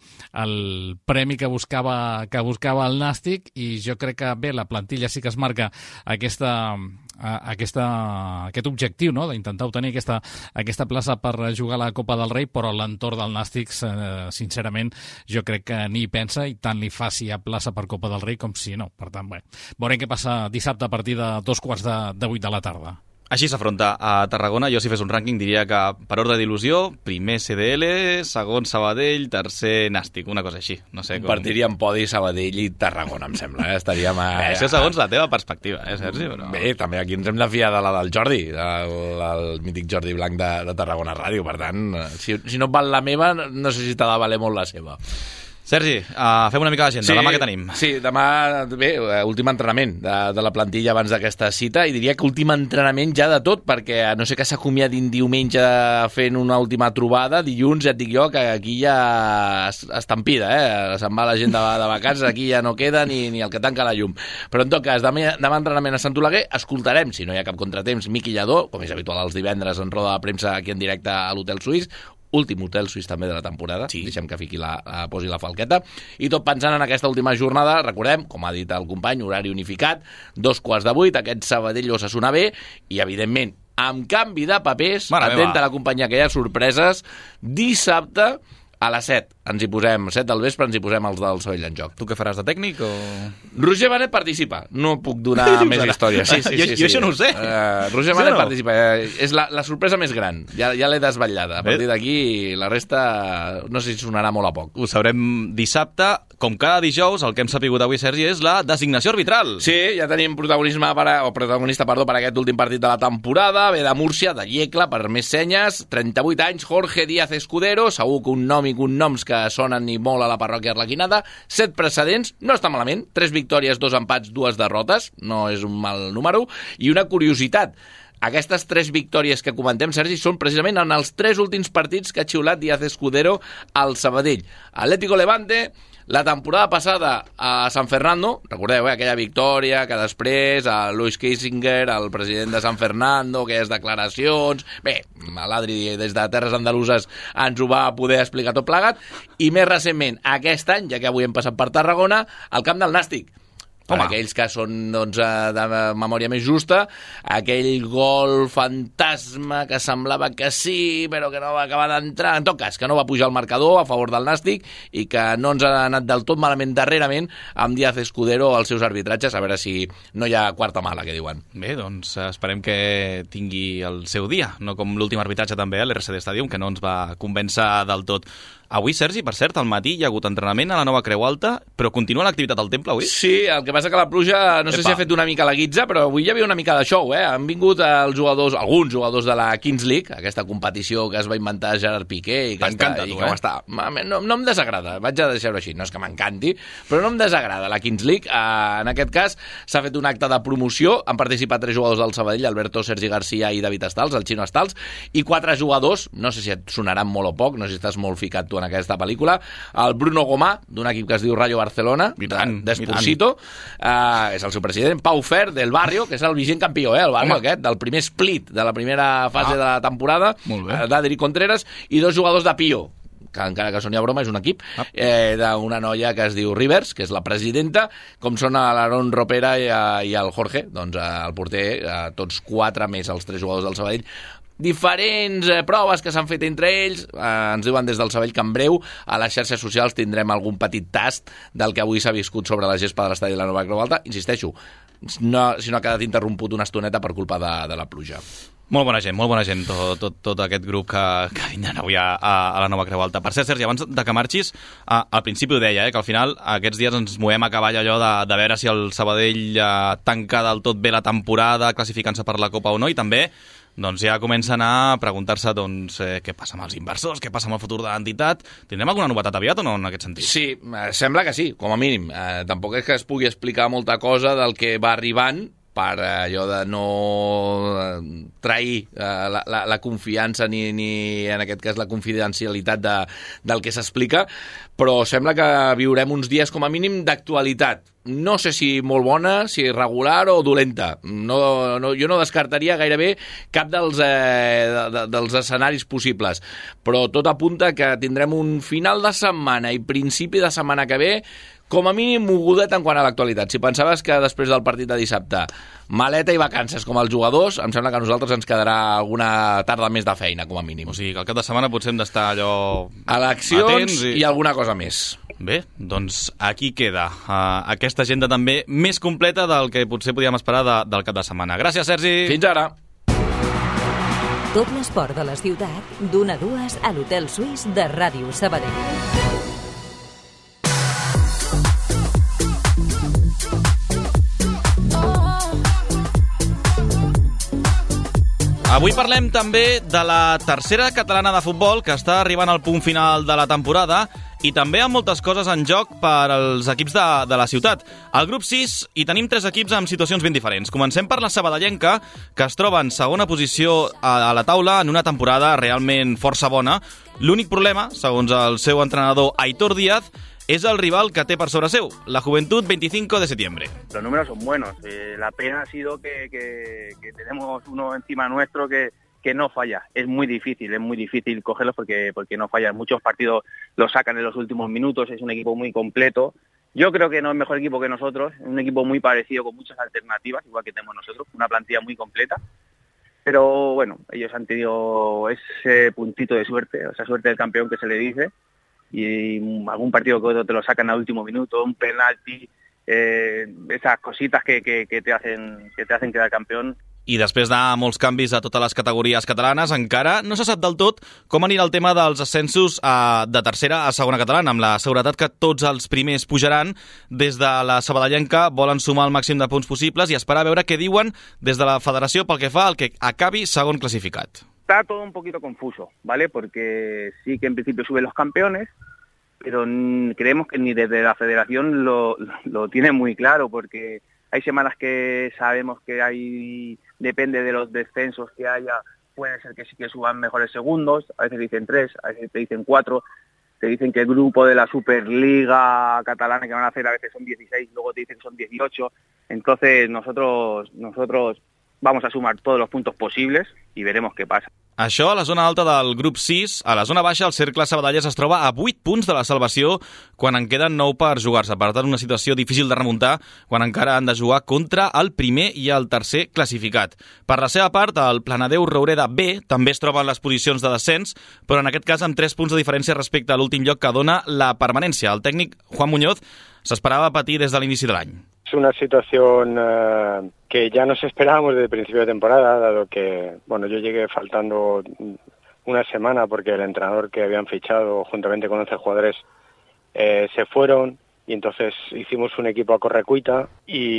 el premi que buscava, que buscava el Nàstic i jo crec que bé, la plantilla sí que es marca aquesta Aquesta, aquest objectiu, no?, d'intentar obtenir aquesta, aquesta plaça per jugar a la Copa del Rei, però l'entorn del Nàstic, eh, sincerament, jo crec que ni hi pensa i tant li fa si hi ha plaça per Copa del Rei com si no. Per tant, bé, veurem què passa dissabte a partir de dos quarts de, de vuit de la tarda. Així s'afronta a Tarragona. Jo, si fes un rànquing, diria que per ordre d'il·lusió, primer C D L, segon Sabadell, tercer Nàstic, una cosa així. No sé com... Partiríem podi Sabadell i Tarragona, em sembla. Eh? Estaríem a... Bé, això segons la teva perspectiva, eh, Sergi? Però... Bé, també aquí ens hem de fiar de la del Jordi, el, el mític Jordi Blanc de, de Tarragona Ràdio. Per tant, si, si no val la meva, no sé si t'ha de valer molt la seva. Sergi, uh, fem una mica d'agenda. Sí, demà què tenim? Sí, demà, bé, últim entrenament de, de la plantilla abans d'aquesta cita, i diria que últim entrenament ja de tot, perquè a no sé que s'acomiadin diumenge fent una última trobada, dilluns ja et dic jo que aquí ja estampida, eh? Se'n va la gent de, de vacances, aquí ja no queda ni, ni el que tanca la llum. Però en tot cas, demà, demà entrenament a Sant Oleguer, escoltarem, si no hi ha cap contratemps, Miqui Lladó, com és habitual els divendres en roda de premsa aquí en directe a l'Hotel Suís, últim hotel suís també de la temporada, sí. Deixem que fiqui la, la, posi la falqueta, i tot pensant en aquesta última jornada, recordem, com ha dit el company, horari unificat, dos quarts de vuit, aquest Sabadell Osasuna B, i evidentment, amb canvi de papers, Mare atenta meva. A la companyia que hi ha sorpreses, dissabte a les set, ens hi posem, set del vespre, ens hi posem els del Sabadell en joc. Tu què faràs, de tècnic o...? Roger Benet participa. No puc donar més històries. Sí, sí, jo, sí, jo sí. això no ho sé. Uh, Roger Benet no. participa. Uh, és la, la sorpresa més gran. Ja, ja l'he desvetllada. A partir d'aquí, la resta no sé si sonarà molt a poc. Ho sabrem dissabte. Com cada dijous, el que hem sapigut avui, Sergi, és la designació arbitral. Sí, ja tenim protagonisme per a, o protagonista perdó, per a aquest últim partit de la temporada. Ve de Múrcia, de Llecla, per més senyes. trenta-vuit anys, Jorge Díaz Escudero. Segur que un nom i cognoms que sonen i molt a la parròquia arlequinada. Set precedents, no està malament. Tres victòries, dos empats, dues derrotes. No és un mal número. I una curiositat. Aquestes tres victòries que comentem, Sergi, són precisament en els tres últims partits que ha xiulat Díaz Escudero al Sabadell. Atlético Levante, la temporada passada a San Fernando, recordeu, eh, aquella victòria que després a Luis Kissinger, el president de San Fernando, aquelles declaracions... Bé, l'Adri des de Terres Andaluses ens ho va poder explicar tot plegat. I més recentment, aquest any, ja que avui hem passat per Tarragona, al camp del Nàstic. Per Home. aquells que són doncs, de memòria més justa, aquell gol fantasma que semblava que sí, però que no va acabar d'entrar, en tot cas, que no va pujar al marcador a favor del Nàstic i que no ens ha anat del tot malament darrerament amb Díaz Escudero als seus arbitratges, a veure si no hi ha quarta mala, que diuen. Bé, doncs esperem que tingui el seu dia, no com l'últim arbitratge també a l'R C D Stadium, que no ens va convèncer del tot. Avui, Sergi, per cert, al matí hi ha hagut entrenament a la nova Creu Alta, però continua l'activitat al temple avui? Sí, el que passa que la pluja, no Epa. sé si ha fet una mica la guitza, però avui hi havia una mica de show, eh? Han vingut els jugadors, alguns jugadors de la Kings League, aquesta competició que es va inventar Gerard Piqué i que, T'encanta, està, tu, i que eh? està... No, no em desagrada, vaig a deixar-ho així, no és que m'encanti, però no em desagrada la Kings League. Uh, en aquest cas s'ha fet un acte de promoció, han participat tres jugadors del Sabadell, Alberto Sergi Garcia i David Estals, el Xino Estals, i quatre jugadors, no sé si et sonaran molt o poc, no sé si estàs molt ficat tu en aquesta pel·lícula, el Bruno Gomà, d'un equip que es diu Rayo Barcelona, d'Esposito, uh, és el seu president, Pau Fer, del Barrio, que és el vigent campió, eh, el Barrio Home. aquest, del primer split de la primera fase ah. de la temporada, uh, d'Adri Contreras, i dos jugadors de Pío, que encara que soni a broma és un equip, ah. eh, d'una noia que es diu Rivers, que és la presidenta, com són l'Aaron Ropera i, i el Jorge, doncs el porter, eh, tots quatre més els tres jugadors del Sabadell. Diferents eh, proves que s'han fet entre ells, eh, ens diuen des del Sabadell que en breu a les xarxes socials tindrem algun petit tast del que avui s'ha viscut sobre la gespa de l'estadi de la Nova Creu Alta. Insisteixo, no, si no ha quedat interromput una estoneta per culpa de, de la pluja. Molt bona gent, molt bona gent, tot, tot, tot aquest grup que, que vindran avui a, a la Nova Creu Alta. Per cert, Sergi, abans de que marxis, a, al principi ho deia, eh, que al final aquests dies ens movem a cavall allò de, de veure si el Sabadell eh, tanca del tot bé la temporada, classificant-se per la Copa o no, i també doncs ja comencen a preguntar-se doncs, eh, què passa amb els inversors, què passa amb el futur de l'entitat. Tindrem alguna novetat aviat o no en aquest sentit? Sí, eh, sembla que sí, com a mínim. Eh, tampoc és que es pugui explicar molta cosa del que va arribant per allò de no trair eh, la, la, la confiança ni, ni, en aquest cas, la confidencialitat de, del que s'explica, però sembla que viurem uns dies com a mínim d'actualitat. No sé si molt bona, si regular o dolenta. No, no, jo no descartaria gairebé cap dels, eh, de, de, dels escenaris possibles, però tot apunta que tindrem un final de setmana i principi de setmana que ve com a mínim mogudet en quant a l'actualitat. Si pensaves que després del partit de dissabte maleta i vacances com els jugadors, em sembla que a nosaltres ens quedarà alguna tarda més de feina, com a mínim. O sigui que al cap de setmana potser hem d'estar allò... Eleccions i... i alguna cosa més. Bé, doncs aquí queda uh, aquesta agenda també més completa del que potser podíem esperar de, del cap de setmana. Gràcies, Sergi. Fins ara. Tot l'esport de la ciutat, d'una a dues a l'Hotel Suís de Ràdio Sabadell. Avui parlem també de la tercera catalana de futbol, que està arribant al punt final de la temporada, i també amb moltes coses en joc per als equips de, de la ciutat. Al grup sis hi tenim tres equips amb situacions ben diferents. Comencem per la sabadellenca, que es troba en segona posició a, a la taula en una temporada realment força bona. L'únic problema, segons el seu entrenador Aitor Díaz, es el rival que té per sobre seu, la Juventud veinticinco de septiembre. Los números son buenos. Eh, la pena ha sido que, que, que tenemos uno encima nuestro que, que no falla. Es muy difícil, es muy difícil cogerlos porque, porque no fallan. Muchos partidos los sacan en los últimos minutos, es un equipo muy completo. Yo creo que no es mejor equipo que nosotros, es un equipo muy parecido con muchas alternativas, igual que tenemos nosotros, una plantilla muy completa. Pero bueno, ellos han tenido ese puntito de suerte, esa suerte del campeón que se le dice. y algún partido que otro te lo sacan al último minuto, un penalti, eh, esas cositas que, que, que, te hacen, que te hacen quedar campeón. I després de molts canvis a totes les categories catalanes, encara no se sap del tot com anirà el tema dels ascensos a, de tercera a segona catalana, amb la seguretat que tots els primers pujaran. Des de la sabadellenca volen sumar el màxim de punts possibles i esperar a veure què diuen des de la federació pel que fa al que acabi segon classificat. Está todo un poquito confuso, ¿vale? Porque sí que en principio suben los campeones, pero creemos que ni desde la federación lo, lo tienen muy claro, porque hay semanas que sabemos que hay, depende de los descensos que haya, puede ser que sí que suban mejores segundos, a veces dicen tres, a veces te dicen cuatro, te dicen que el grupo de la Superliga catalana que van a hacer a veces son dieciséis, luego te dicen que son dieciocho, entonces nosotros, nosotros vamos a sumar todos los puntos posibles y veremos qué pasa. Això a la zona alta del grup sis. A la zona baixa, el Cercle Sabadell es troba a vuit punts de la salvació quan en queden nou per jugar-se. Per tant, una situació difícil de remuntar quan encara han de jugar contra el primer i el tercer classificat. Per la seva part, el Planadeu Roureda B també es troba en les posicions de descens, però en aquest cas amb tres punts de diferència respecte a l'últim lloc que dona la permanència. El tècnic Juan Muñoz s'esperava patir des de l'inici de l'any. Es una situación uh, que ya nos esperábamos desde el principio de temporada, dado que bueno, yo llegué faltando una semana porque el entrenador que habían fichado juntamente con once jugadores eh, se fueron y entonces hicimos un equipo a correcuita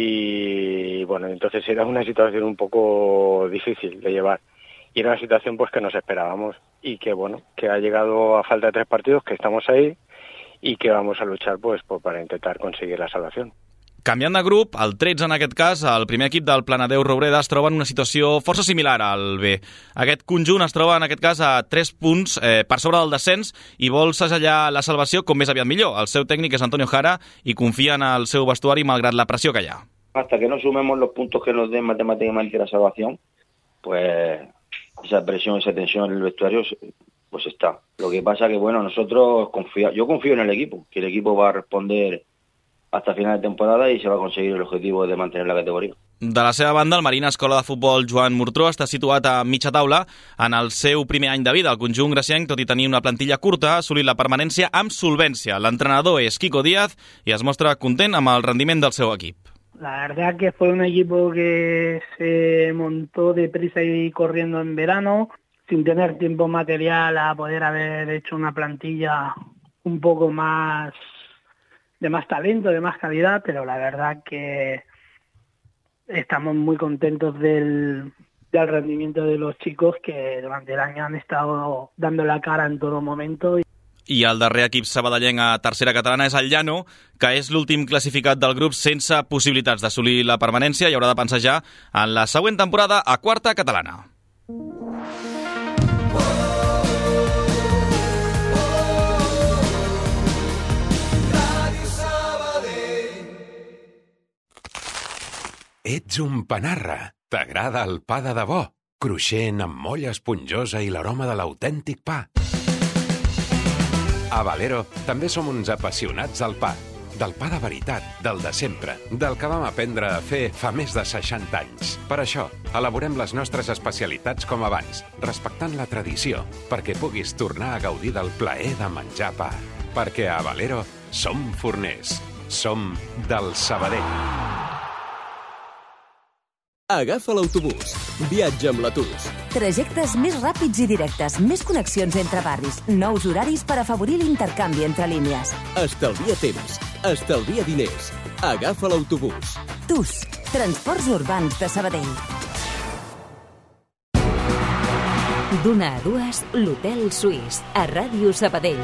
y bueno, entonces era una situación un poco difícil de llevar y era una situación pues que nos esperábamos y que bueno, que ha llegado a falta de tres partidos, que estamos ahí y que vamos a luchar pues, pues para intentar conseguir la salvación. Canviant de grup, el tretze en aquest cas, el primer equip del Planadeu Roureda es troba en una situació força similar al B. Aquest conjunt es troba en aquest cas a tres punts eh, per sobre del descens i vol segellar la salvació com més aviat millor. El seu tècnic és Antonio Jara i confia en el seu vestuari malgrat la pressió que hi ha. Hasta que no sumemos los puntos que nos den matemáticamente la salvación, pues esa presión, esa tensión en el vestuario pues está. Lo que pasa que bueno, nosotros confía, yo confío en el equipo, que el equipo va a responder hasta final de temporada y se va a conseguir el objetivo de mantener la categoría. De la seva banda, el Marina Escola de Futbol Joan Murtró està situat a mitja taula en el seu primer any de vida. El conjunt gracienc, tot i tenir una plantilla curta, ha assolit la permanència amb solvència. L'entrenador és Kiko Díaz i es mostra content amb el rendiment del seu equip. La verdad que fue un equipo que se montó deprisa y corriendo en verano, sin tener tiempo material a poder haber hecho una plantilla un poco más de más talento, de más calidad, pero la verdad que estamos muy contentos del, del rendimiento de los chicos que durante el año han estado dando la cara en todo momento. I el darrer equip sabadellenc a tercera catalana és el Llano, que és l'últim classificat del grup sense possibilitats d'assolir la permanència i haurà de pensar ja en la següent temporada a quarta catalana. Ets un panarra. T'agrada el pa de debò, cruixent amb molla esponjosa i l'aroma de l'autèntic pa. A Valero també som uns apassionats del pa. Del pa de veritat, del de sempre, del que vam aprendre a fer fa més de seixanta anys. Per això, elaborem les nostres especialitats com abans, respectant la tradició, perquè puguis tornar a gaudir del plaer de menjar pa. Perquè a Valero som forners. Som del Sabadell. Agafa l'autobús. Viatja amb l'Atus. Trajectes més ràpids i directes, més connexions entre barris, nous horaris per afavorir l'intercanvi entre línies. Estalvia temps, estalvia diners. Agafa l'autobús. Tus, Transports Urbans de Sabadell. D'una a dues, l'Hotel Suís, a Ràdio Sabadell.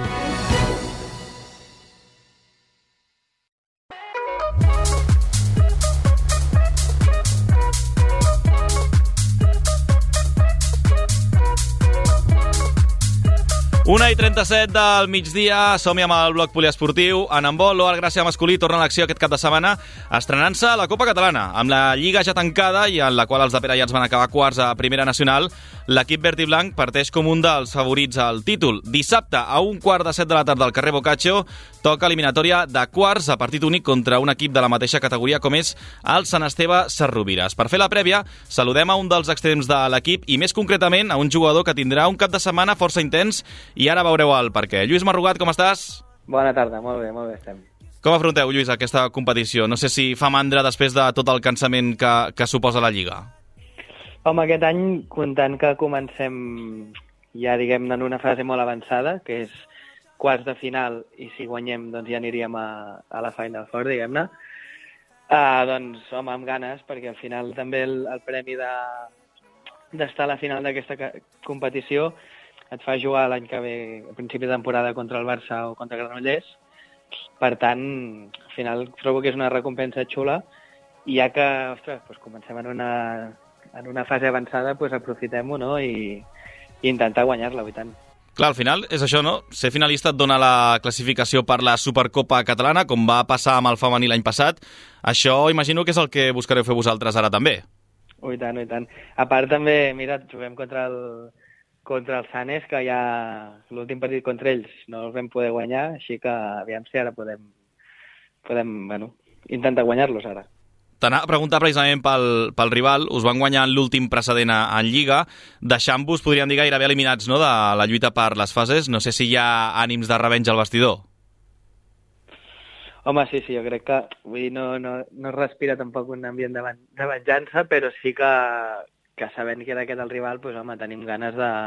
una i trenta-set del migdia, som-hi amb el bloc poliesportiu. En handbol, l'O Gràcia masculí torna a l'acció aquest cap de setmana, estrenant-se a la Copa Catalana. Amb la Lliga ja tancada i en la qual els de Pere Iats van acabar quarts a Primera Nacional, l'equip verd i blanc parteix com un dels favorits al títol. Dissabte, a un quart de set de la tarda al carrer Boccaccio, toca eliminatòria de quarts a partit únic contra un equip de la mateixa categoria com és el Sant Esteve Sarrovires. Per fer la prèvia, saludem a un dels extrems de l'equip i més concretament a un jugador que tindrà un cap de setmana força intens i ara veureu el per què. Lluís Marrugat, com estàs? Bona tarda, molt bé, molt bé estem. Com afronteu, Lluís, aquesta competició? No sé si fa mandra després de tot el cansament que, que suposa la Lliga. Home, aquest any, comptant que comencem ja, diguem-ne, en una fase molt avançada, que és quarts de final, i si guanyem, doncs ja aniríem a, a la Final Four, diguem-ne. Uh, doncs, home, amb ganes, perquè al final també el, el premi de, d'estar a la final d'aquesta competició et fa jugar l'any que ve, a principi de temporada, contra el Barça o contra Granollers. Per tant, al final trobo que és una recompensa xula, i ja que, ostres, doncs comencem en una, en una fase avançada, doncs aprofitem-ho, no?, i, i intentar guanyar-la, i tant. Clar, al final és això, no? Ser finalista et dona la classificació per la Supercopa catalana, com va passar amb el femení l'any passat. Això imagino que és el que buscareu fer vosaltres ara també. Oh, i tant, oh, i tant. A part també, mira, juguem contra el, contra el Sanes, que ja l'últim partit contra ells no els vam poder guanyar, així que aviam si ara podem, podem bueno, intentar guanyar-los ara. T'anava a preguntar precisament pel, pel rival. Us van guanyar en l'últim precedent en Lliga, deixant-vos, podríem dir, gairebé eliminats, no?, de la lluita per les fases. No sé si hi ha ànims de revenja al vestidor. Home, sí, sí, jo crec que vull dir, no, no, no es respira tampoc un ambient de, de venjança, però sí que, que sabent que era aquest el rival, doncs, home, tenim ganes de,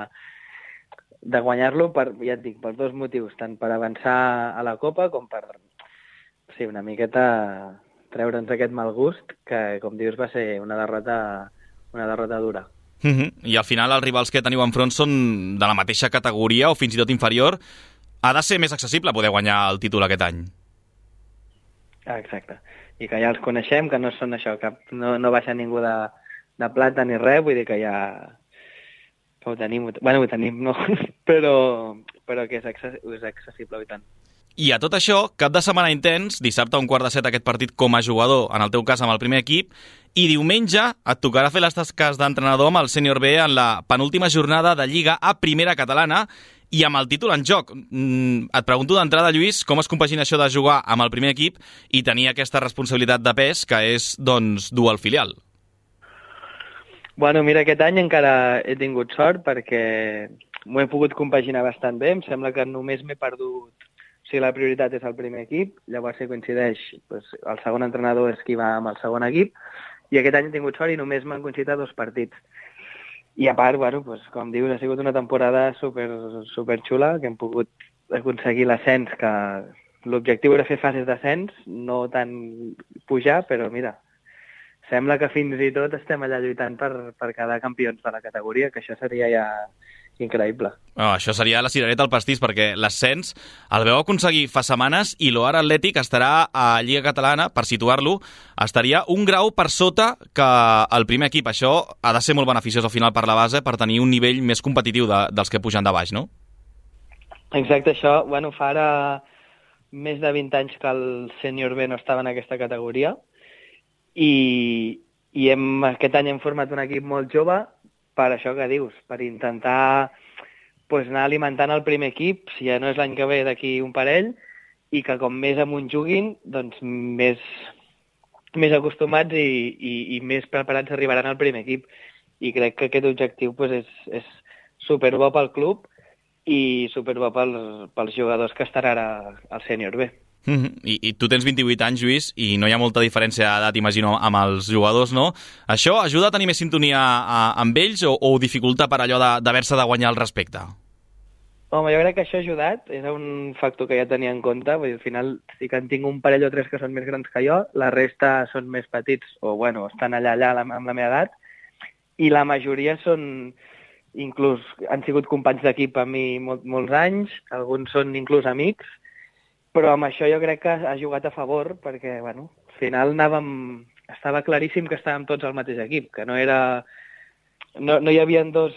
de guanyar-lo, per, ja et dic, per dos motius, tant per avançar a la Copa com per, sí, una miqueta treure'ns aquest mal gust, que, com dius, va ser una derrota, una derrota dura. Mm-hmm. I al final els rivals que teniu enfront són de la mateixa categoria o fins i tot inferior. Ha de ser més accessible poder guanyar el títol aquest any. Ah, exacte. I que ja els coneixem, que no són això, que no, no baixa ningú de, de plata ni res, vull dir que ja ho tenim, bueno, ho tenim, no? però, però que és, access, és accessible, i tant. I a tot això, cap de setmana intens, dissabte a un quart de set aquest partit com a jugador, en el teu cas amb el primer equip, i diumenge et tocarà fer les tasques d'entrenador amb el Sènior B en la penúltima jornada de Lliga a Primera Catalana, i amb el títol en joc. Mm, et pregunto d'entrada, Lluís, com es compagina això de jugar amb el primer equip i tenir aquesta responsabilitat de pes, que és, doncs, dur al filial? Bueno, mira, aquest any encara he tingut sort perquè m'ho he pogut compaginar bastant bé. Em sembla que només m'he perdut... O sigui, la prioritat és el primer equip, llavors si coincideix, doncs, el segon entrenador és qui va amb el segon equip, i aquest any he tingut sort i només m'han coincidit dos partits. I a part, bueno, pues, com dius, ha sigut una temporada super, super xula, que hem pogut aconseguir l'ascens, que l'objectiu era fer fases d'ascens, no tant pujar, però mira, sembla que fins i tot estem allà lluitant per, per quedar campions de la categoria, que això seria ja increïble. Oh, això seria la cirereta al pastís, perquè l'ascens el veu aconseguir fa setmanes i l'O A R Atlètic estarà a Lliga Catalana, per situar-lo, estaria un grau per sota que el primer equip. Això ha de ser molt beneficiós al final per la base, per tenir un nivell més competitiu de, dels que pugen de baix, no? Exacte, això, bueno, fa ara més de vint anys que el Sènior B no estava en aquesta categoria i, i hem, aquest any hem format un equip molt jove per això que dius, per intentar pues, anar alimentant el primer equip, si ja no és l'any que ve d'aquí un parell, i que com més amunt juguin, doncs més, més acostumats i, i, i més preparats arribaran al primer equip. I crec que aquest objectiu pues, és, és superbo pel club i superbo pels, pels jugadors que estan ara al Sènior B. Mm-hmm. I, I tu tens vint-i-vuit anys, Lluís, i no hi ha molta diferència d'edat, imagino, amb els jugadors, no? Això ajuda a tenir més sintonia a, amb ells o, o dificulta per allò d'haver-se de, de guanyar el respecte? Home, jo crec que això ha ajudat, és un factor que ja tenia en compte, vull dir, al final sí que en tinc un parell o tres que són més grans que jo, la resta són més petits o, bueno, estan allà, allà amb la meva edat, i la majoria són, inclús, han sigut companys d'equip amb mi molt, molts anys, alguns són inclús amics, però amb això jo crec que ha jugat a favor, perquè, bueno, al final anàvem... Estava claríssim que estàvem tots al mateix equip, que no era... No, no hi havia dos,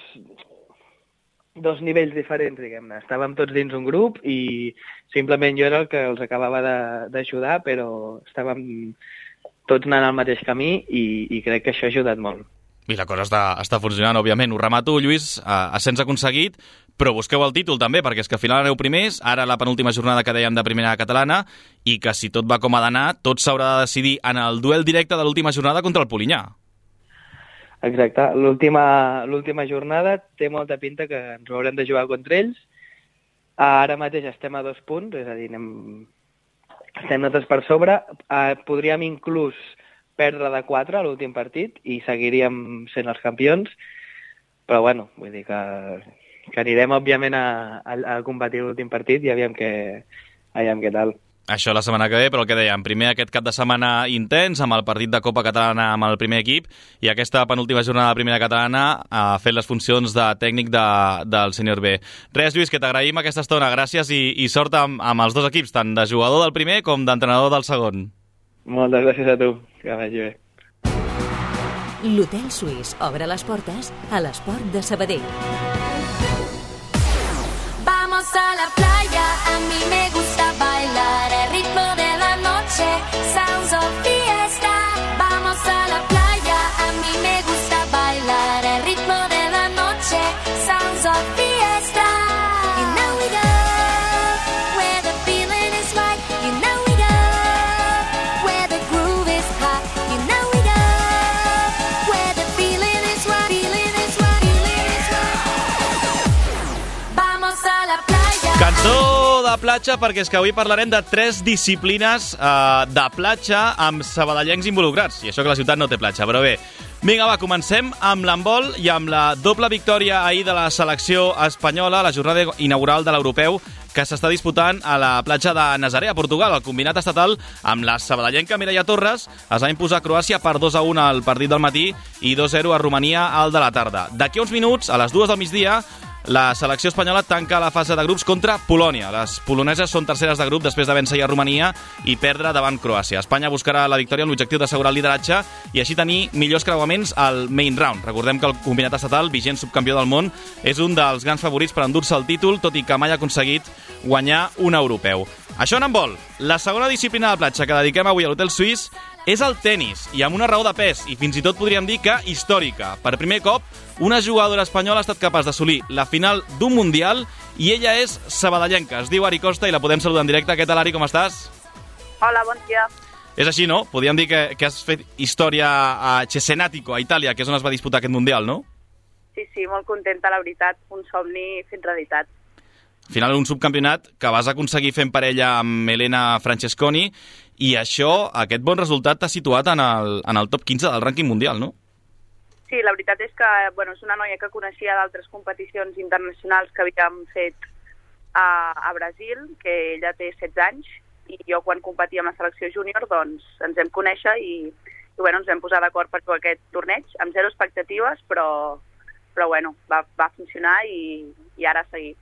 dos nivells diferents, diguem-ne. Estàvem tots dins un grup i simplement jo era el que els acabava d'ajudar, però estàvem tots anant al mateix camí i, i crec que això ha ajudat molt. I la cosa està, està funcionant, òbviament. Ho remato, Lluís, ascens aconseguit, però busqueu el títol també, perquè és que al final aneu primers, ara la penúltima jornada que dèiem de Primera Catalana, i que si tot va com ha d'anar, tot s'haurà de decidir en el duel directe de l'última jornada contra el Polinyà. Exacte, l'última l'última jornada té molta pinta que ens ho haurem de jugar contra ells, Ara mateix estem a dos punts, és a dir, anem... estem nosaltres per sobre. Uh, podríem inclús perdre de quatre a l'últim partit i seguiríem sent els campions, però bueno, vull dir que, que anirem òbviament a, a, a competir l'últim partit i aviam què, aviam què tal. Això la setmana que ve, però el que dèiem, primer aquest cap de setmana intens amb el partit de Copa Catalana amb el primer equip i aquesta penúltima jornada de Primera Catalana ha fet les funcions de tècnic de, del sènior B. Res, Lluís, que t'agraïm aquesta estona, gràcies i, i sort amb, amb els dos equips, tant de jugador del primer com d'entrenador del segon. Moltes gràcies a tu, que vagi bé. L'Hotel Suís obre les portes a l'esport de Sabadell. Vamos a la playa, a mí me gusta bailar el ritmo de la noche, sounds of fiesta. Vamos a la playa, a mí me gusta bailar el ritmo de la noche, sounds of fiesta. You know we go where the feeling is right. You know we go where the groove is hot. You know we go where the feeling is right. Feeling is right. Feeling is right. Vamos a la playa. Cançó de platja, perquè és que avui parlarem de tres disciplines eh, de platja amb sabadellencs involucrats. I això que la ciutat no té platja, però bé. Vinga, va, comencem amb l'handbol i amb la doble victòria ahir de la selecció espanyola, la jornada inaugural de l'europeu, que s'està disputant a la platja de Nazaré, a Portugal. El combinat estatal amb la sabadellenca Mireia Torres es va imposar a Croàcia per dos a un al partit del matí i dos a zero a Romania al de la tarda. D'aquí uns minuts, a les dues del migdia, la selecció espanyola tanca la fase de grups contra Polònia. Les poloneses són terceres de grup després de vèncer a Romania i perdre davant Croàcia. Espanya buscarà la victòria amb l'objectiu d'assegurar el lideratge i així tenir millors creuaments al main round. Recordem que el combinat estatal, vigent subcampió del món, és un dels grans favorits per endur-se el títol, tot i que mai ha aconseguit guanyar un europeu. Això en handbol. La segona disciplina de platja que dediquem avui a l'Hotel Suís és el tennis, i amb una raó de pes, i fins i tot podríem dir que històrica. Per primer cop, una jugadora espanyola ha estat capaç d'assolir la final d'un Mundial i ella és sabadellenca. Es diu Ari Costa i la podem saludar en directe. Què tal, Ari, com estàs? Hola, bon dia. És així, no? Podríem dir que, que has fet història a Cesenatico, a Itàlia, que és on es va disputar aquest Mundial, no? Sí, sí, molt contenta, la veritat. Un somni fet realitat. Al final, un subcampionat que vas aconseguir fent parella amb Elena Francesconi i això, aquest bon resultat t'ha situat en el, en el top quinze del rànquing mundial, no? Sí, la veritat és que bueno, és una noia que coneixia d'altres competicions internacionals que havíem fet a, a Brasil, que ella té setze anys, i jo quan competia amb la selecció júnior doncs ens vam conèixer i, i bueno, ens vam posar d'acord per jugar aquest torneig, amb zero expectatives, però, però bueno, va, va funcionar i, i ara seguir.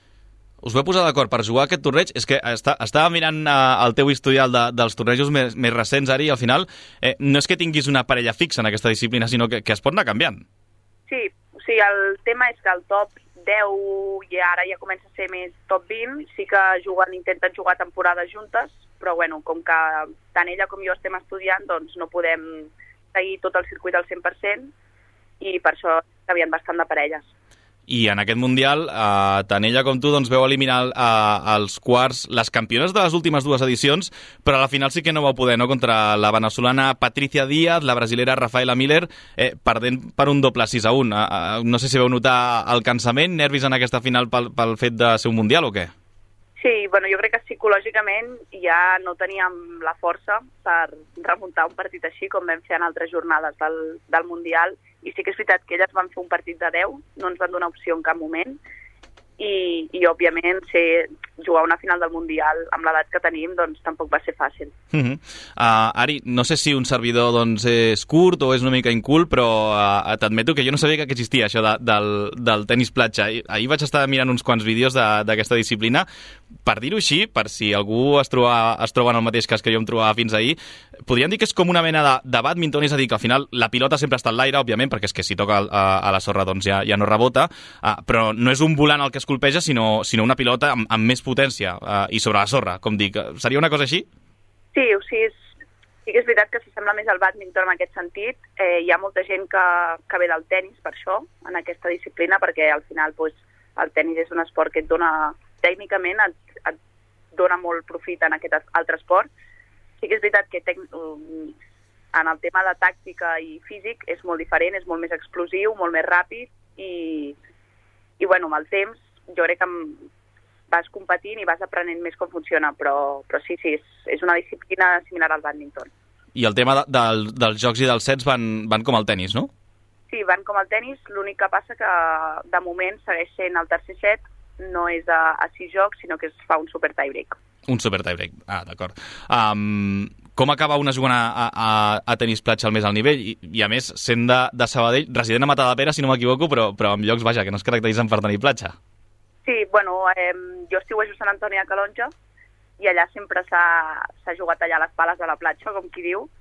Us vau posar d'acord per jugar aquest torneig? És que està, estava mirant uh, el teu historial de, dels tornejos més, més recents, Ari, i al final eh, no és que tinguis una parella fixa en aquesta disciplina, sinó que, que es pot anar canviant. Sí, o sigui, el tema és que el top deu i ara ja comença a ser més top vint, sí que juguen, intenten jugar temporades juntes, però bueno, com que tant ella com jo estem estudiant, doncs no podem seguir tot el circuit al cent per cent i per això canvien bastant de parelles. I en aquest Mundial, eh, tant ella com tu doncs, veu eliminar eh, els quarts les campiones de les últimes dues edicions, però a la final sí que no vau poder, no? Contra la venezolana Patricia Díaz, la brasilera Rafaela Miller, eh, perdent per un doble sis a un. Eh, eh, no sé si vau notar el cansament, nervis en aquesta final pel, pel fet de ser un Mundial o què? Sí, bueno, jo crec que psicològicament ja no teníem la força per remuntar un partit així com vam fer en altres jornades del, del Mundial, i sí que és veritat que elles van fer un partit de deu, no ens van donar opció en cap moment, i, i òbviament ser, jugar una final del Mundial amb l'edat que tenim doncs tampoc va ser fàcil. Uh-huh. uh, Ari, no sé si un servidor doncs, és curt o és una mica incult, però uh, t'admeto que jo no sabia que existia això de, del, del tenis platja. Ahir vaig estar mirant uns quants vídeos d'aquesta disciplina. Per dir-ho així, per si algú es troba, es troba en el mateix cas que jo em trobava fins ahir, podríem dir que és com una mena de, de badminton, és a dir, que al final la pilota sempre està en l'aire, òbviament, perquè és que si toca a, a la sorra doncs ja, ja no rebota, uh, però no és un volant el que es colpeja, sinó, sinó una pilota amb, amb més potència uh, i sobre la sorra, com dic. Seria una cosa així? Sí, o sigui, és, sí que és veritat que s'assembla més al badminton en aquest sentit. Eh, hi ha molta gent que, que ve del tennis per això, en aquesta disciplina, perquè al final pues, el tennis és un esport que et dona, tècnicament et, et dona molt profit en aquest altre esport. Sí que és veritat que tec, en el tema de tàctica i físic és molt diferent, és molt més explosiu, molt més ràpid i, i bueno, amb el temps jo crec que vas competint i vas aprenent més com funciona, però, però sí, sí, és, és una disciplina similar al bàdminton. I el tema de, del, dels jocs i dels sets van, van com el tennis, no? Sí, van com el tennis, l'únic que passa que de moment segueix sent el tercer set, no és a, a sis jocs, sinó que es fa un super tiebreak. Un super tiebreak, ah, d'acord. Um, com acaba una jugant a, a, a tenis platja al més alt nivell? I, i a més, sent de, de Sabadell, resident a Matadepera, si no m'equivoco, però, però en llocs, vaja, que no es caracteritzen per tenir platja. Sí, bueno, eh, jo estiuejo a Sant Antoni de Calonja i allà sempre s'ha jugat allà a les pales de la platja, com qui diu,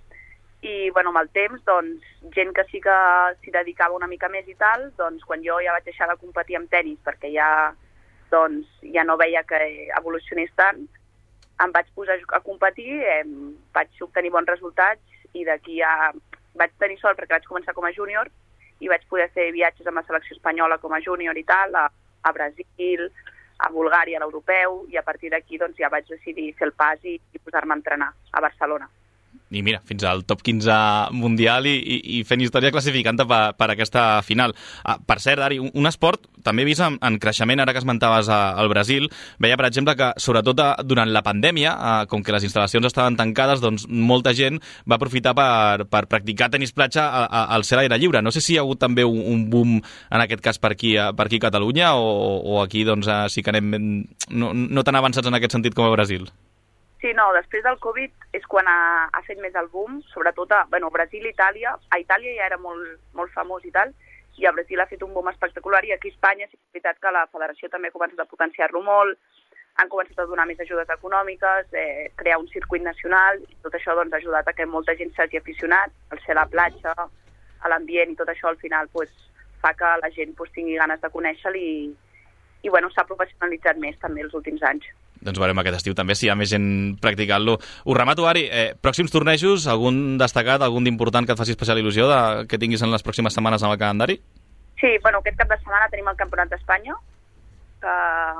i bueno, amb el temps, doncs, gent que sí que s'hi dedicava una mica més i tal, doncs quan jo ja vaig deixar de competir amb tenis perquè ja, doncs, ja no veia que evolucionés tant, em vaig posar a competir, eh, vaig obtenir bons resultats i d'aquí ja vaig tenir sort perquè vaig començar com a júnior i vaig poder fer viatges amb la selecció espanyola com a júnior i tal, a, a Brasil, a Bulgària, a l'europeu, i a partir d'aquí doncs, ja vaig decidir fer el pas i, i posar-me a entrenar a Barcelona. I mira, fins al top quinze mundial i, i, i fent història classificant-te per, per aquesta final. Ah, per cert, Dari, un, un esport també vist en, en creixement, ara que esmentaves a, al Brasil, veia, per exemple, que sobretot a, durant la pandèmia, ah, com que les instal·lacions estaven tancades, doncs molta gent va aprofitar per, per practicar tenis platja a, a, al cel aire lliure. No sé si hi ha hagut també un, un boom, en aquest cas, per aquí, per aquí a Catalunya, o, o aquí doncs, sí que anem no, no tan avançats en aquest sentit com a Brasil. Sí, no, després del Covid és quan ha, ha fet més el boom, sobretot a bueno, Brasil i Itàlia. A Itàlia ja era molt, molt famós i tal, i a Brasil ha fet un boom espectacular, i aquí a Espanya sí que és veritat que la federació també ha començat a potenciar-lo molt, han començat a donar més ajudes econòmiques, eh, crear un circuit nacional, i tot això doncs, ha ajudat a que molta gent s'hagi aficionat, al ser a la platja, a l'ambient, i tot això al final pues, fa que la gent pues, tingui ganes de conèixer-lo i, i bueno, s'ha professionalitzat més també els últims anys. Doncs veurem aquest estiu també si hi ha més gent practicant-lo. Ho remato, Ari, eh, pròxims tornejos, algun destacat, algun d'important que et faci especial il·lusió de, que tinguis en les pròximes setmanes en el calendari? Sí, bueno, aquest cap de setmana tenim el Campionat d'Espanya, que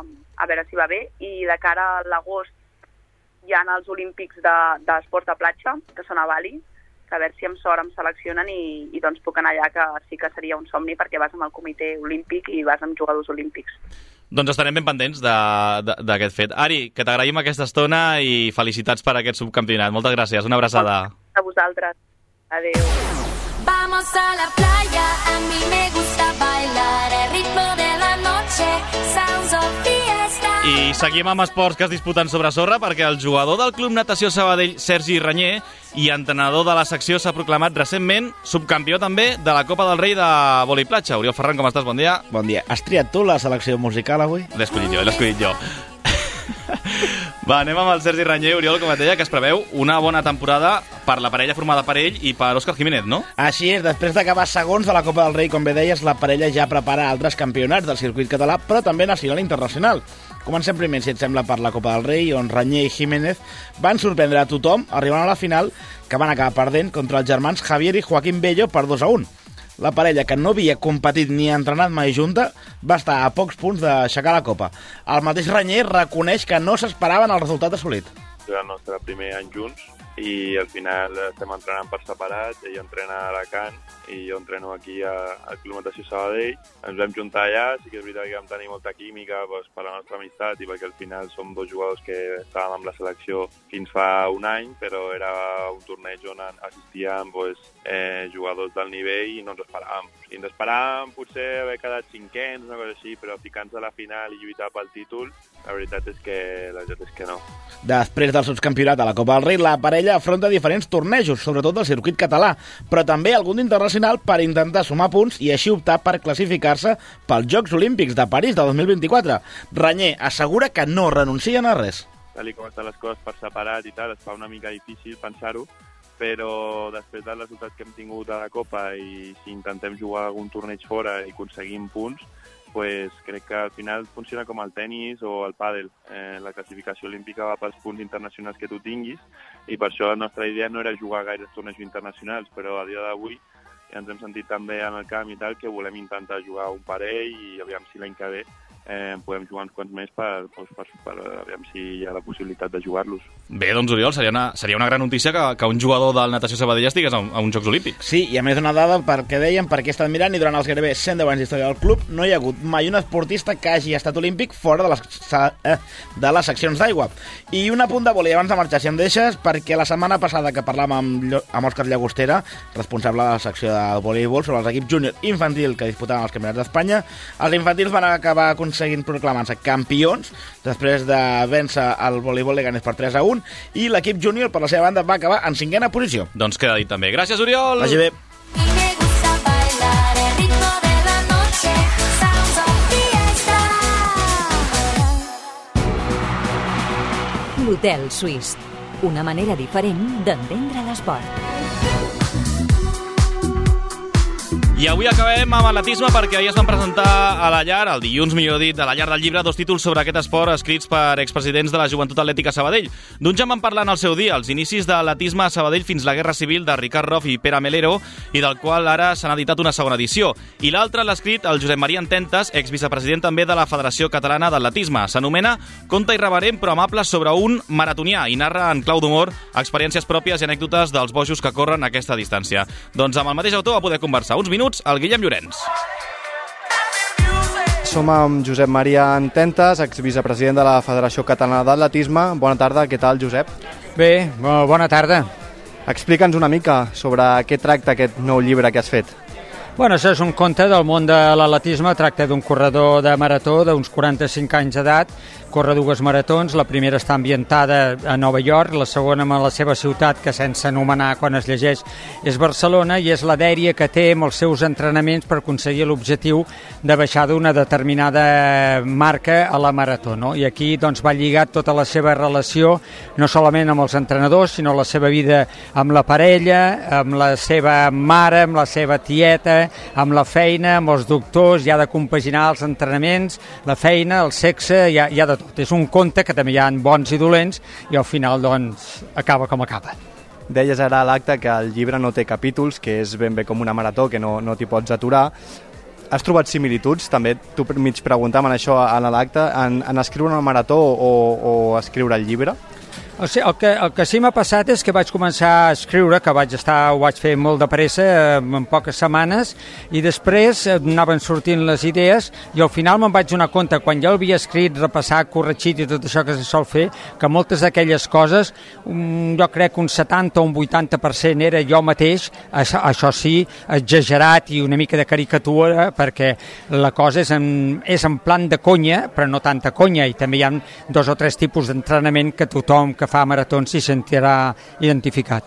a veure si va bé, i de cara a l'agost hi ha els Olímpics de, d'esport de platja, que són a Bali, que a veure si amb sort em seleccionen i, i doncs puc anar allà, que sí que seria un somni perquè vas amb el comitè olímpic i vas amb jugadors olímpics. Doncs estarem ben pendents d'aquest fet. Ari, que t'agraïm aquesta estona i felicitats per aquest subcampionat. Moltes gràcies, una abraçada. A vosaltres. Adéu. Vamos a la playa, a mí me gusta bailar el ritmo de la noche, sounds of fiesta. I seguim amb esports que es disputen sobre sorra perquè el jugador del Club Natació Sabadell, Sergi Ranyer, i entrenador de la secció s'ha proclamat recentment subcampió també de la Copa del Rei de vòlei platja. Oriol Ferran, com estàs? Bon dia. Bon dia. Has triat tu la selecció musical avui? L'he escollit jo, l'he escollit jo. Va, anem amb el Sergi Ranyer, Oriol, com et deia, que es preveu una bona temporada per la parella formada per ell i per Òscar Jiménez, no? Així és, després d'acabar segons de la Copa del Rei, com bé deies, la parella ja prepara altres campionats del circuit català, però també nacional i internacional. Comencem primer, si et sembla, per la Copa del Rei, on Ranyer i Jiménez van sorprendre a tothom, arribant a la final, que van acabar perdent contra els germans Javier i Joaquín Bello per dos a un. La parella, que no havia competit ni entrenat mai junta, va estar a pocs punts d'aixecar la Copa. El mateix Ranyer reconeix que no s'esperaven el resultat assolit. És el nostre primer any junts i al final estem entrenant per separat. Ell entrena a Alacant i jo entreno aquí a, al Club Natació Sabadell. Ens vam juntar allà, sí que és veritat que vam tenir molta química doncs, per la nostra amistat i perquè al final som dos jugadors que estàvem amb la selecció fins fa un any, però era un torneig on assistíem doncs, eh, jugadors del nivell i no ens esperàvem. I ens esperàvem potser haver quedat cinquens, una cosa així, però ficant-se a la final i lluitar pel títol, la veritat és que la veritat és que no. Després del subcampionat a la Copa del Rei, la parella afronta diferents tornejos, sobretot del circuit català, però també algun d'internacional per intentar sumar punts i així optar per classificar-se pels Jocs Olímpics de París de dos mil vint-i-quatre. Ranyer assegura que no renuncien a res. Tal com estan les coses per separat i tal, es fa una mica difícil pensar-ho, però després dels resultats que hem tingut a la Copa i si intentem jugar algun torneig fora i aconseguim punts, pues crec que al final funciona com el tennis o el pàdel. Eh, la classificació olímpica va pels punts internacionals que tu tinguis i per això la nostra idea no era jugar gaires tornejos internacionals, però a dia d'avui ja ens hem sentit també en el camp i tal que volem intentar jugar un parell i aviam si l'any que ve eh, podem jugar uns quants més per, doncs, per, per, per veure si hi ha la possibilitat de jugar-los. Bé, doncs Oriol, seria una, seria una gran notícia que, que un jugador del Natació Sabadell estigués a, a uns Jocs Olímpics. Sí, i a més una dada perquè dèiem, perquè he estat mirant i durant els gairebé cent deu anys d'història del club no hi ha hagut mai un esportista que hagi estat olímpic fora de les, eh, de les seccions d'aigua. I un apunt de voli abans de marxar, si em deixes, perquè la setmana passada que parlàvem amb, amb Òscar Llagostera, responsable de la secció de voleibol, sobre els equips júnior infantil que disputaven els campionats d'Espanya, els infantils van acabar aconseguint proclamar-se campions després de vèncer el voleibol Leganés per tres a un, i l'equip júnior, per la seva banda, va acabar en cinquena posició. Doncs queda dit també. Gràcies, Oriol! Vagi bé. L'Hotel Suís. Una manera diferent d'entendre l'esport. I avui acabem amb atletisme perquè ahir es van presentar a la llar, el dilluns millor dit, a la llar del llibre, dos títols sobre aquest esport escrits per expresidents de la Joventut Atlètica Sabadell. D'un ja en van parlar en el seu dia, els inicis de l'atletisme a Sabadell fins la Guerra Civil de Ricard Rof i Pere Melero, i del qual ara s'ha editat una segona edició. I l'altre l'ha escrit el Josep Maria Ententes, exvicepresident també de la Federació Catalana d'Atletisme. S'anomena Conte irreverent però amable sobre un maratonià i narra en clau d'humor experiències pròpies i anècdotes dels bojos que corren aquesta distància. Doncs amb el mateix autor va poder conversar uns minuts el Guillem Llorenç. Som amb Josep Maria Ententes, exvicepresident de la Federació Catalana d'Atletisme. Bona tarda, què tal, Josep? Bé, bona tarda. Explica'ns una mica sobre què tracta aquest nou llibre que has fet. Bueno, això és un conte del món de l'atletisme, tracta d'un corredor de marató d'uns quaranta-cinc anys d'edat, corre dues maratons, la primera està ambientada a Nova York, la segona a la seva ciutat, que sense anomenar quan es llegeix és Barcelona, i és la dèria que té amb els seus entrenaments per aconseguir l'objectiu de baixar d'una determinada marca a la marató, no? I aquí doncs, va lligat tota la seva relació, no solament amb els entrenadors, sinó la seva vida amb la parella, amb la seva mare, amb la seva tieta, amb la feina, amb els doctors, hi ha de compaginar els entrenaments, la feina, el sexe, hi ha, hi ha de tot. És un conte que també hi ha bons i dolents i al final doncs acaba com acaba. Deies ara a l'acte que el llibre no té capítols, que és ben bé com una marató, que no, no t'hi pots aturar. Has trobat similituds? També tu mig preguntaven això a l'acte, en, en escriure una marató o, o escriure el llibre? O sigui, el, que, el que sí m'ha passat és que vaig començar a escriure, que vaig estar, ho vaig fer molt de pressa, en poques setmanes, i després anaven sortint les idees, i al final me'n vaig donar compte, quan jo havia escrit, repassat, corregit i tot això que se sol fer, que moltes d'aquelles coses, um, jo crec que un setanta o un vuitanta per cent era jo mateix, això, això sí, exagerat i una mica de caricatura, perquè la cosa és en, és en plan de conya, però no tanta conya, i també hi ha dos o tres tipus d'entrenament que tothom que fa maratons s'hi sentirà identificat.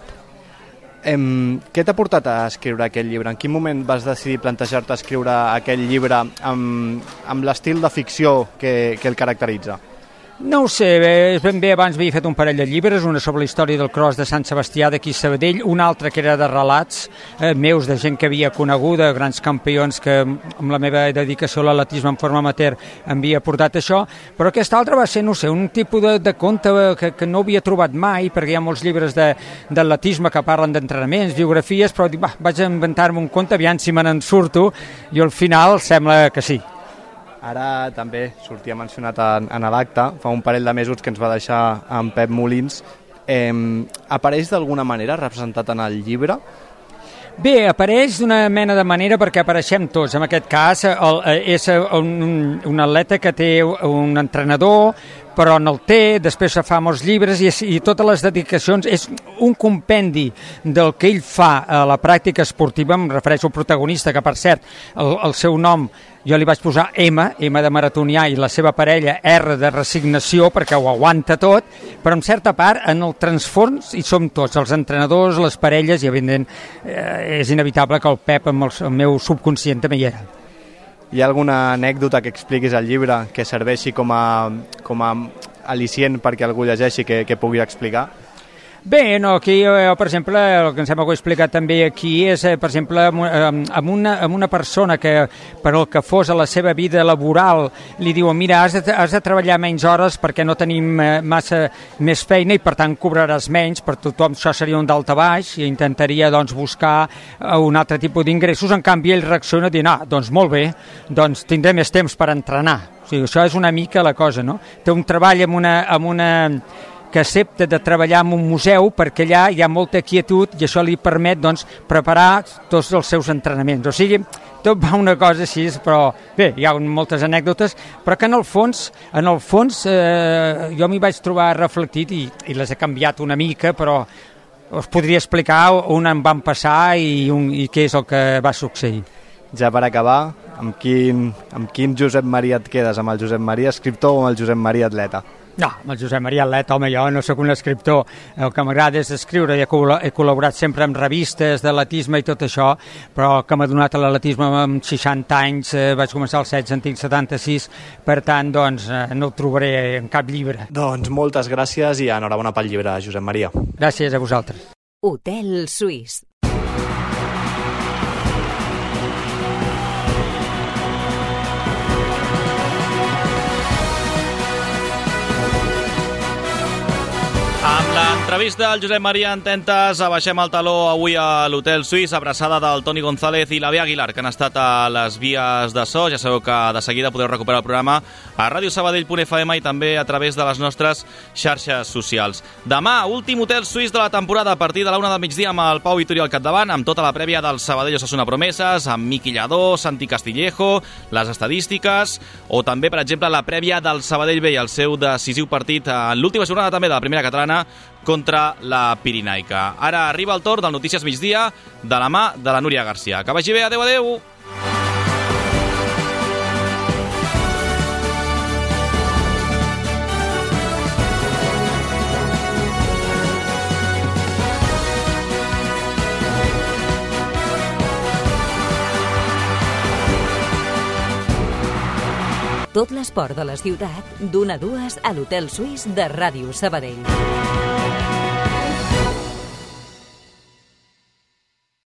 Em, què t'ha portat a escriure aquest llibre? En quin moment vas decidir plantejar-te escriure aquest llibre amb, amb l'estil de ficció que, que el caracteritza? No ho sé, ben bé abans havia fet un parell de llibres, una sobre la història del cross de Sant Sebastià d'aquí a Sabadell, un altre que era de relats eh, meus de gent que havia coneguda, grans campions que amb la meva dedicació a l'atletisme en forma amateur havia portat això, però aquest altre va ser, no sé, un tipus de, de conte que, que no havia trobat mai, perquè hi ha molts llibres d'atletisme que parlen d'entrenaments, biografies, però dic, va, vaig inventar-me un conte, aviam si me n'en surto, i al final sembla que sí. Ara també sortia mencionat en, en l'acte, fa un parell de mesos que ens va deixar en Pep Molins. Eh, apareix d'alguna manera representat en el llibre? Bé, apareix d'una mena de manera perquè apareixem tots. En aquest cas el, és un, un atleta que té un entrenador, però no el té, després se fa molts llibres i, i totes les dedicacions és un compendi del que ell fa a la pràctica esportiva, em refereixo al protagonista, que per cert, el, el seu nom jo li vaig posar M, M de maratonià, i la seva parella R de resignació, perquè ho aguanta tot, però en certa part en el transfons hi som tots, els entrenadors, les parelles, i evidentment eh, és inevitable que el Pep amb el, el meu subconscient també hi era. Hi ha alguna anècdota que expliquis al llibre que serveixi com a, com a al·licient perquè algú llegeixi que, que pugui explicar? Bé, no, aquí, jo, per exemple, el que em sembla que ho he explicat també aquí és, per exemple, amb una, amb una persona que, per el que fos a la seva vida laboral, li diuen, mira, has de, has de treballar menys hores perquè no tenim massa més feina i, per tant, cobraràs menys. Per tothom això seria un dalt a baix i intentaria, doncs, buscar un altre tipus d'ingressos. En canvi, ell reacciona dient, ah, doncs molt bé, doncs tindré més temps per entrenar. O sigui, això és una mica la cosa, no? Té un treball amb una... Amb una que accepta de treballar en un museu perquè allà hi ha molta quietud i això li permet, doncs, preparar tots els seus entrenaments. O sigui, tot va una cosa així, però bé, hi ha moltes anècdotes, però que en el fons, en el fons eh, jo m'hi vaig trobar reflectit i, i les he canviat una mica, però us podria explicar on em van passar i, un, i què és el que va succeir. Ja per acabar, amb quin, amb quin Josep Maria et quedes? Amb el Josep Maria escriptor o amb el Josep Maria atleta? No, amb el Josep Maria atleta, home, jo no sóc un escriptor. El que m'agrada és escriure. He col·laborat sempre amb revistes d'atletisme i tot això, però que m'ha donat l'atletisme amb seixanta anys, eh, vaig començar als setze, en tinc setanta-sis, per tant, doncs, eh, no ho trobaré en cap llibre. Doncs moltes gràcies i enhorabona pel llibre, Josep Maria. Gràcies a vosaltres. Hotel Suís. Amb l'entrevista al Josep Maria Ententes abaixem el taló avui a l'Hotel Suís, abraçada del Toni González i la Bea Aguilar, que han estat a les vies de so. Ja sabeu que de seguida podeu recuperar el programa a ràdio sabadell punt f m i també a través de les nostres xarxes socials. Demà, últim Hotel Suís de la temporada, a partir de la una del migdia amb el Pau Vitori al capdavant, amb tota la prèvia del Sabadell Osasuna Promeses, amb Miqui Lladó, Santi Castillejo, les estadístiques, o també, per exemple, la prèvia del Sabadell B, el seu decisiu partit en l'última jornada també de la primera catalana contra la Pirinaica. Ara arriba el torn del Notícies Migdia de la mà de la Núria Garcia. Que vagi bé, adeu, adeu! Tot l'esport de la ciutat, d'una a dues a l'Hotel Suís de Ràdio Sabadell.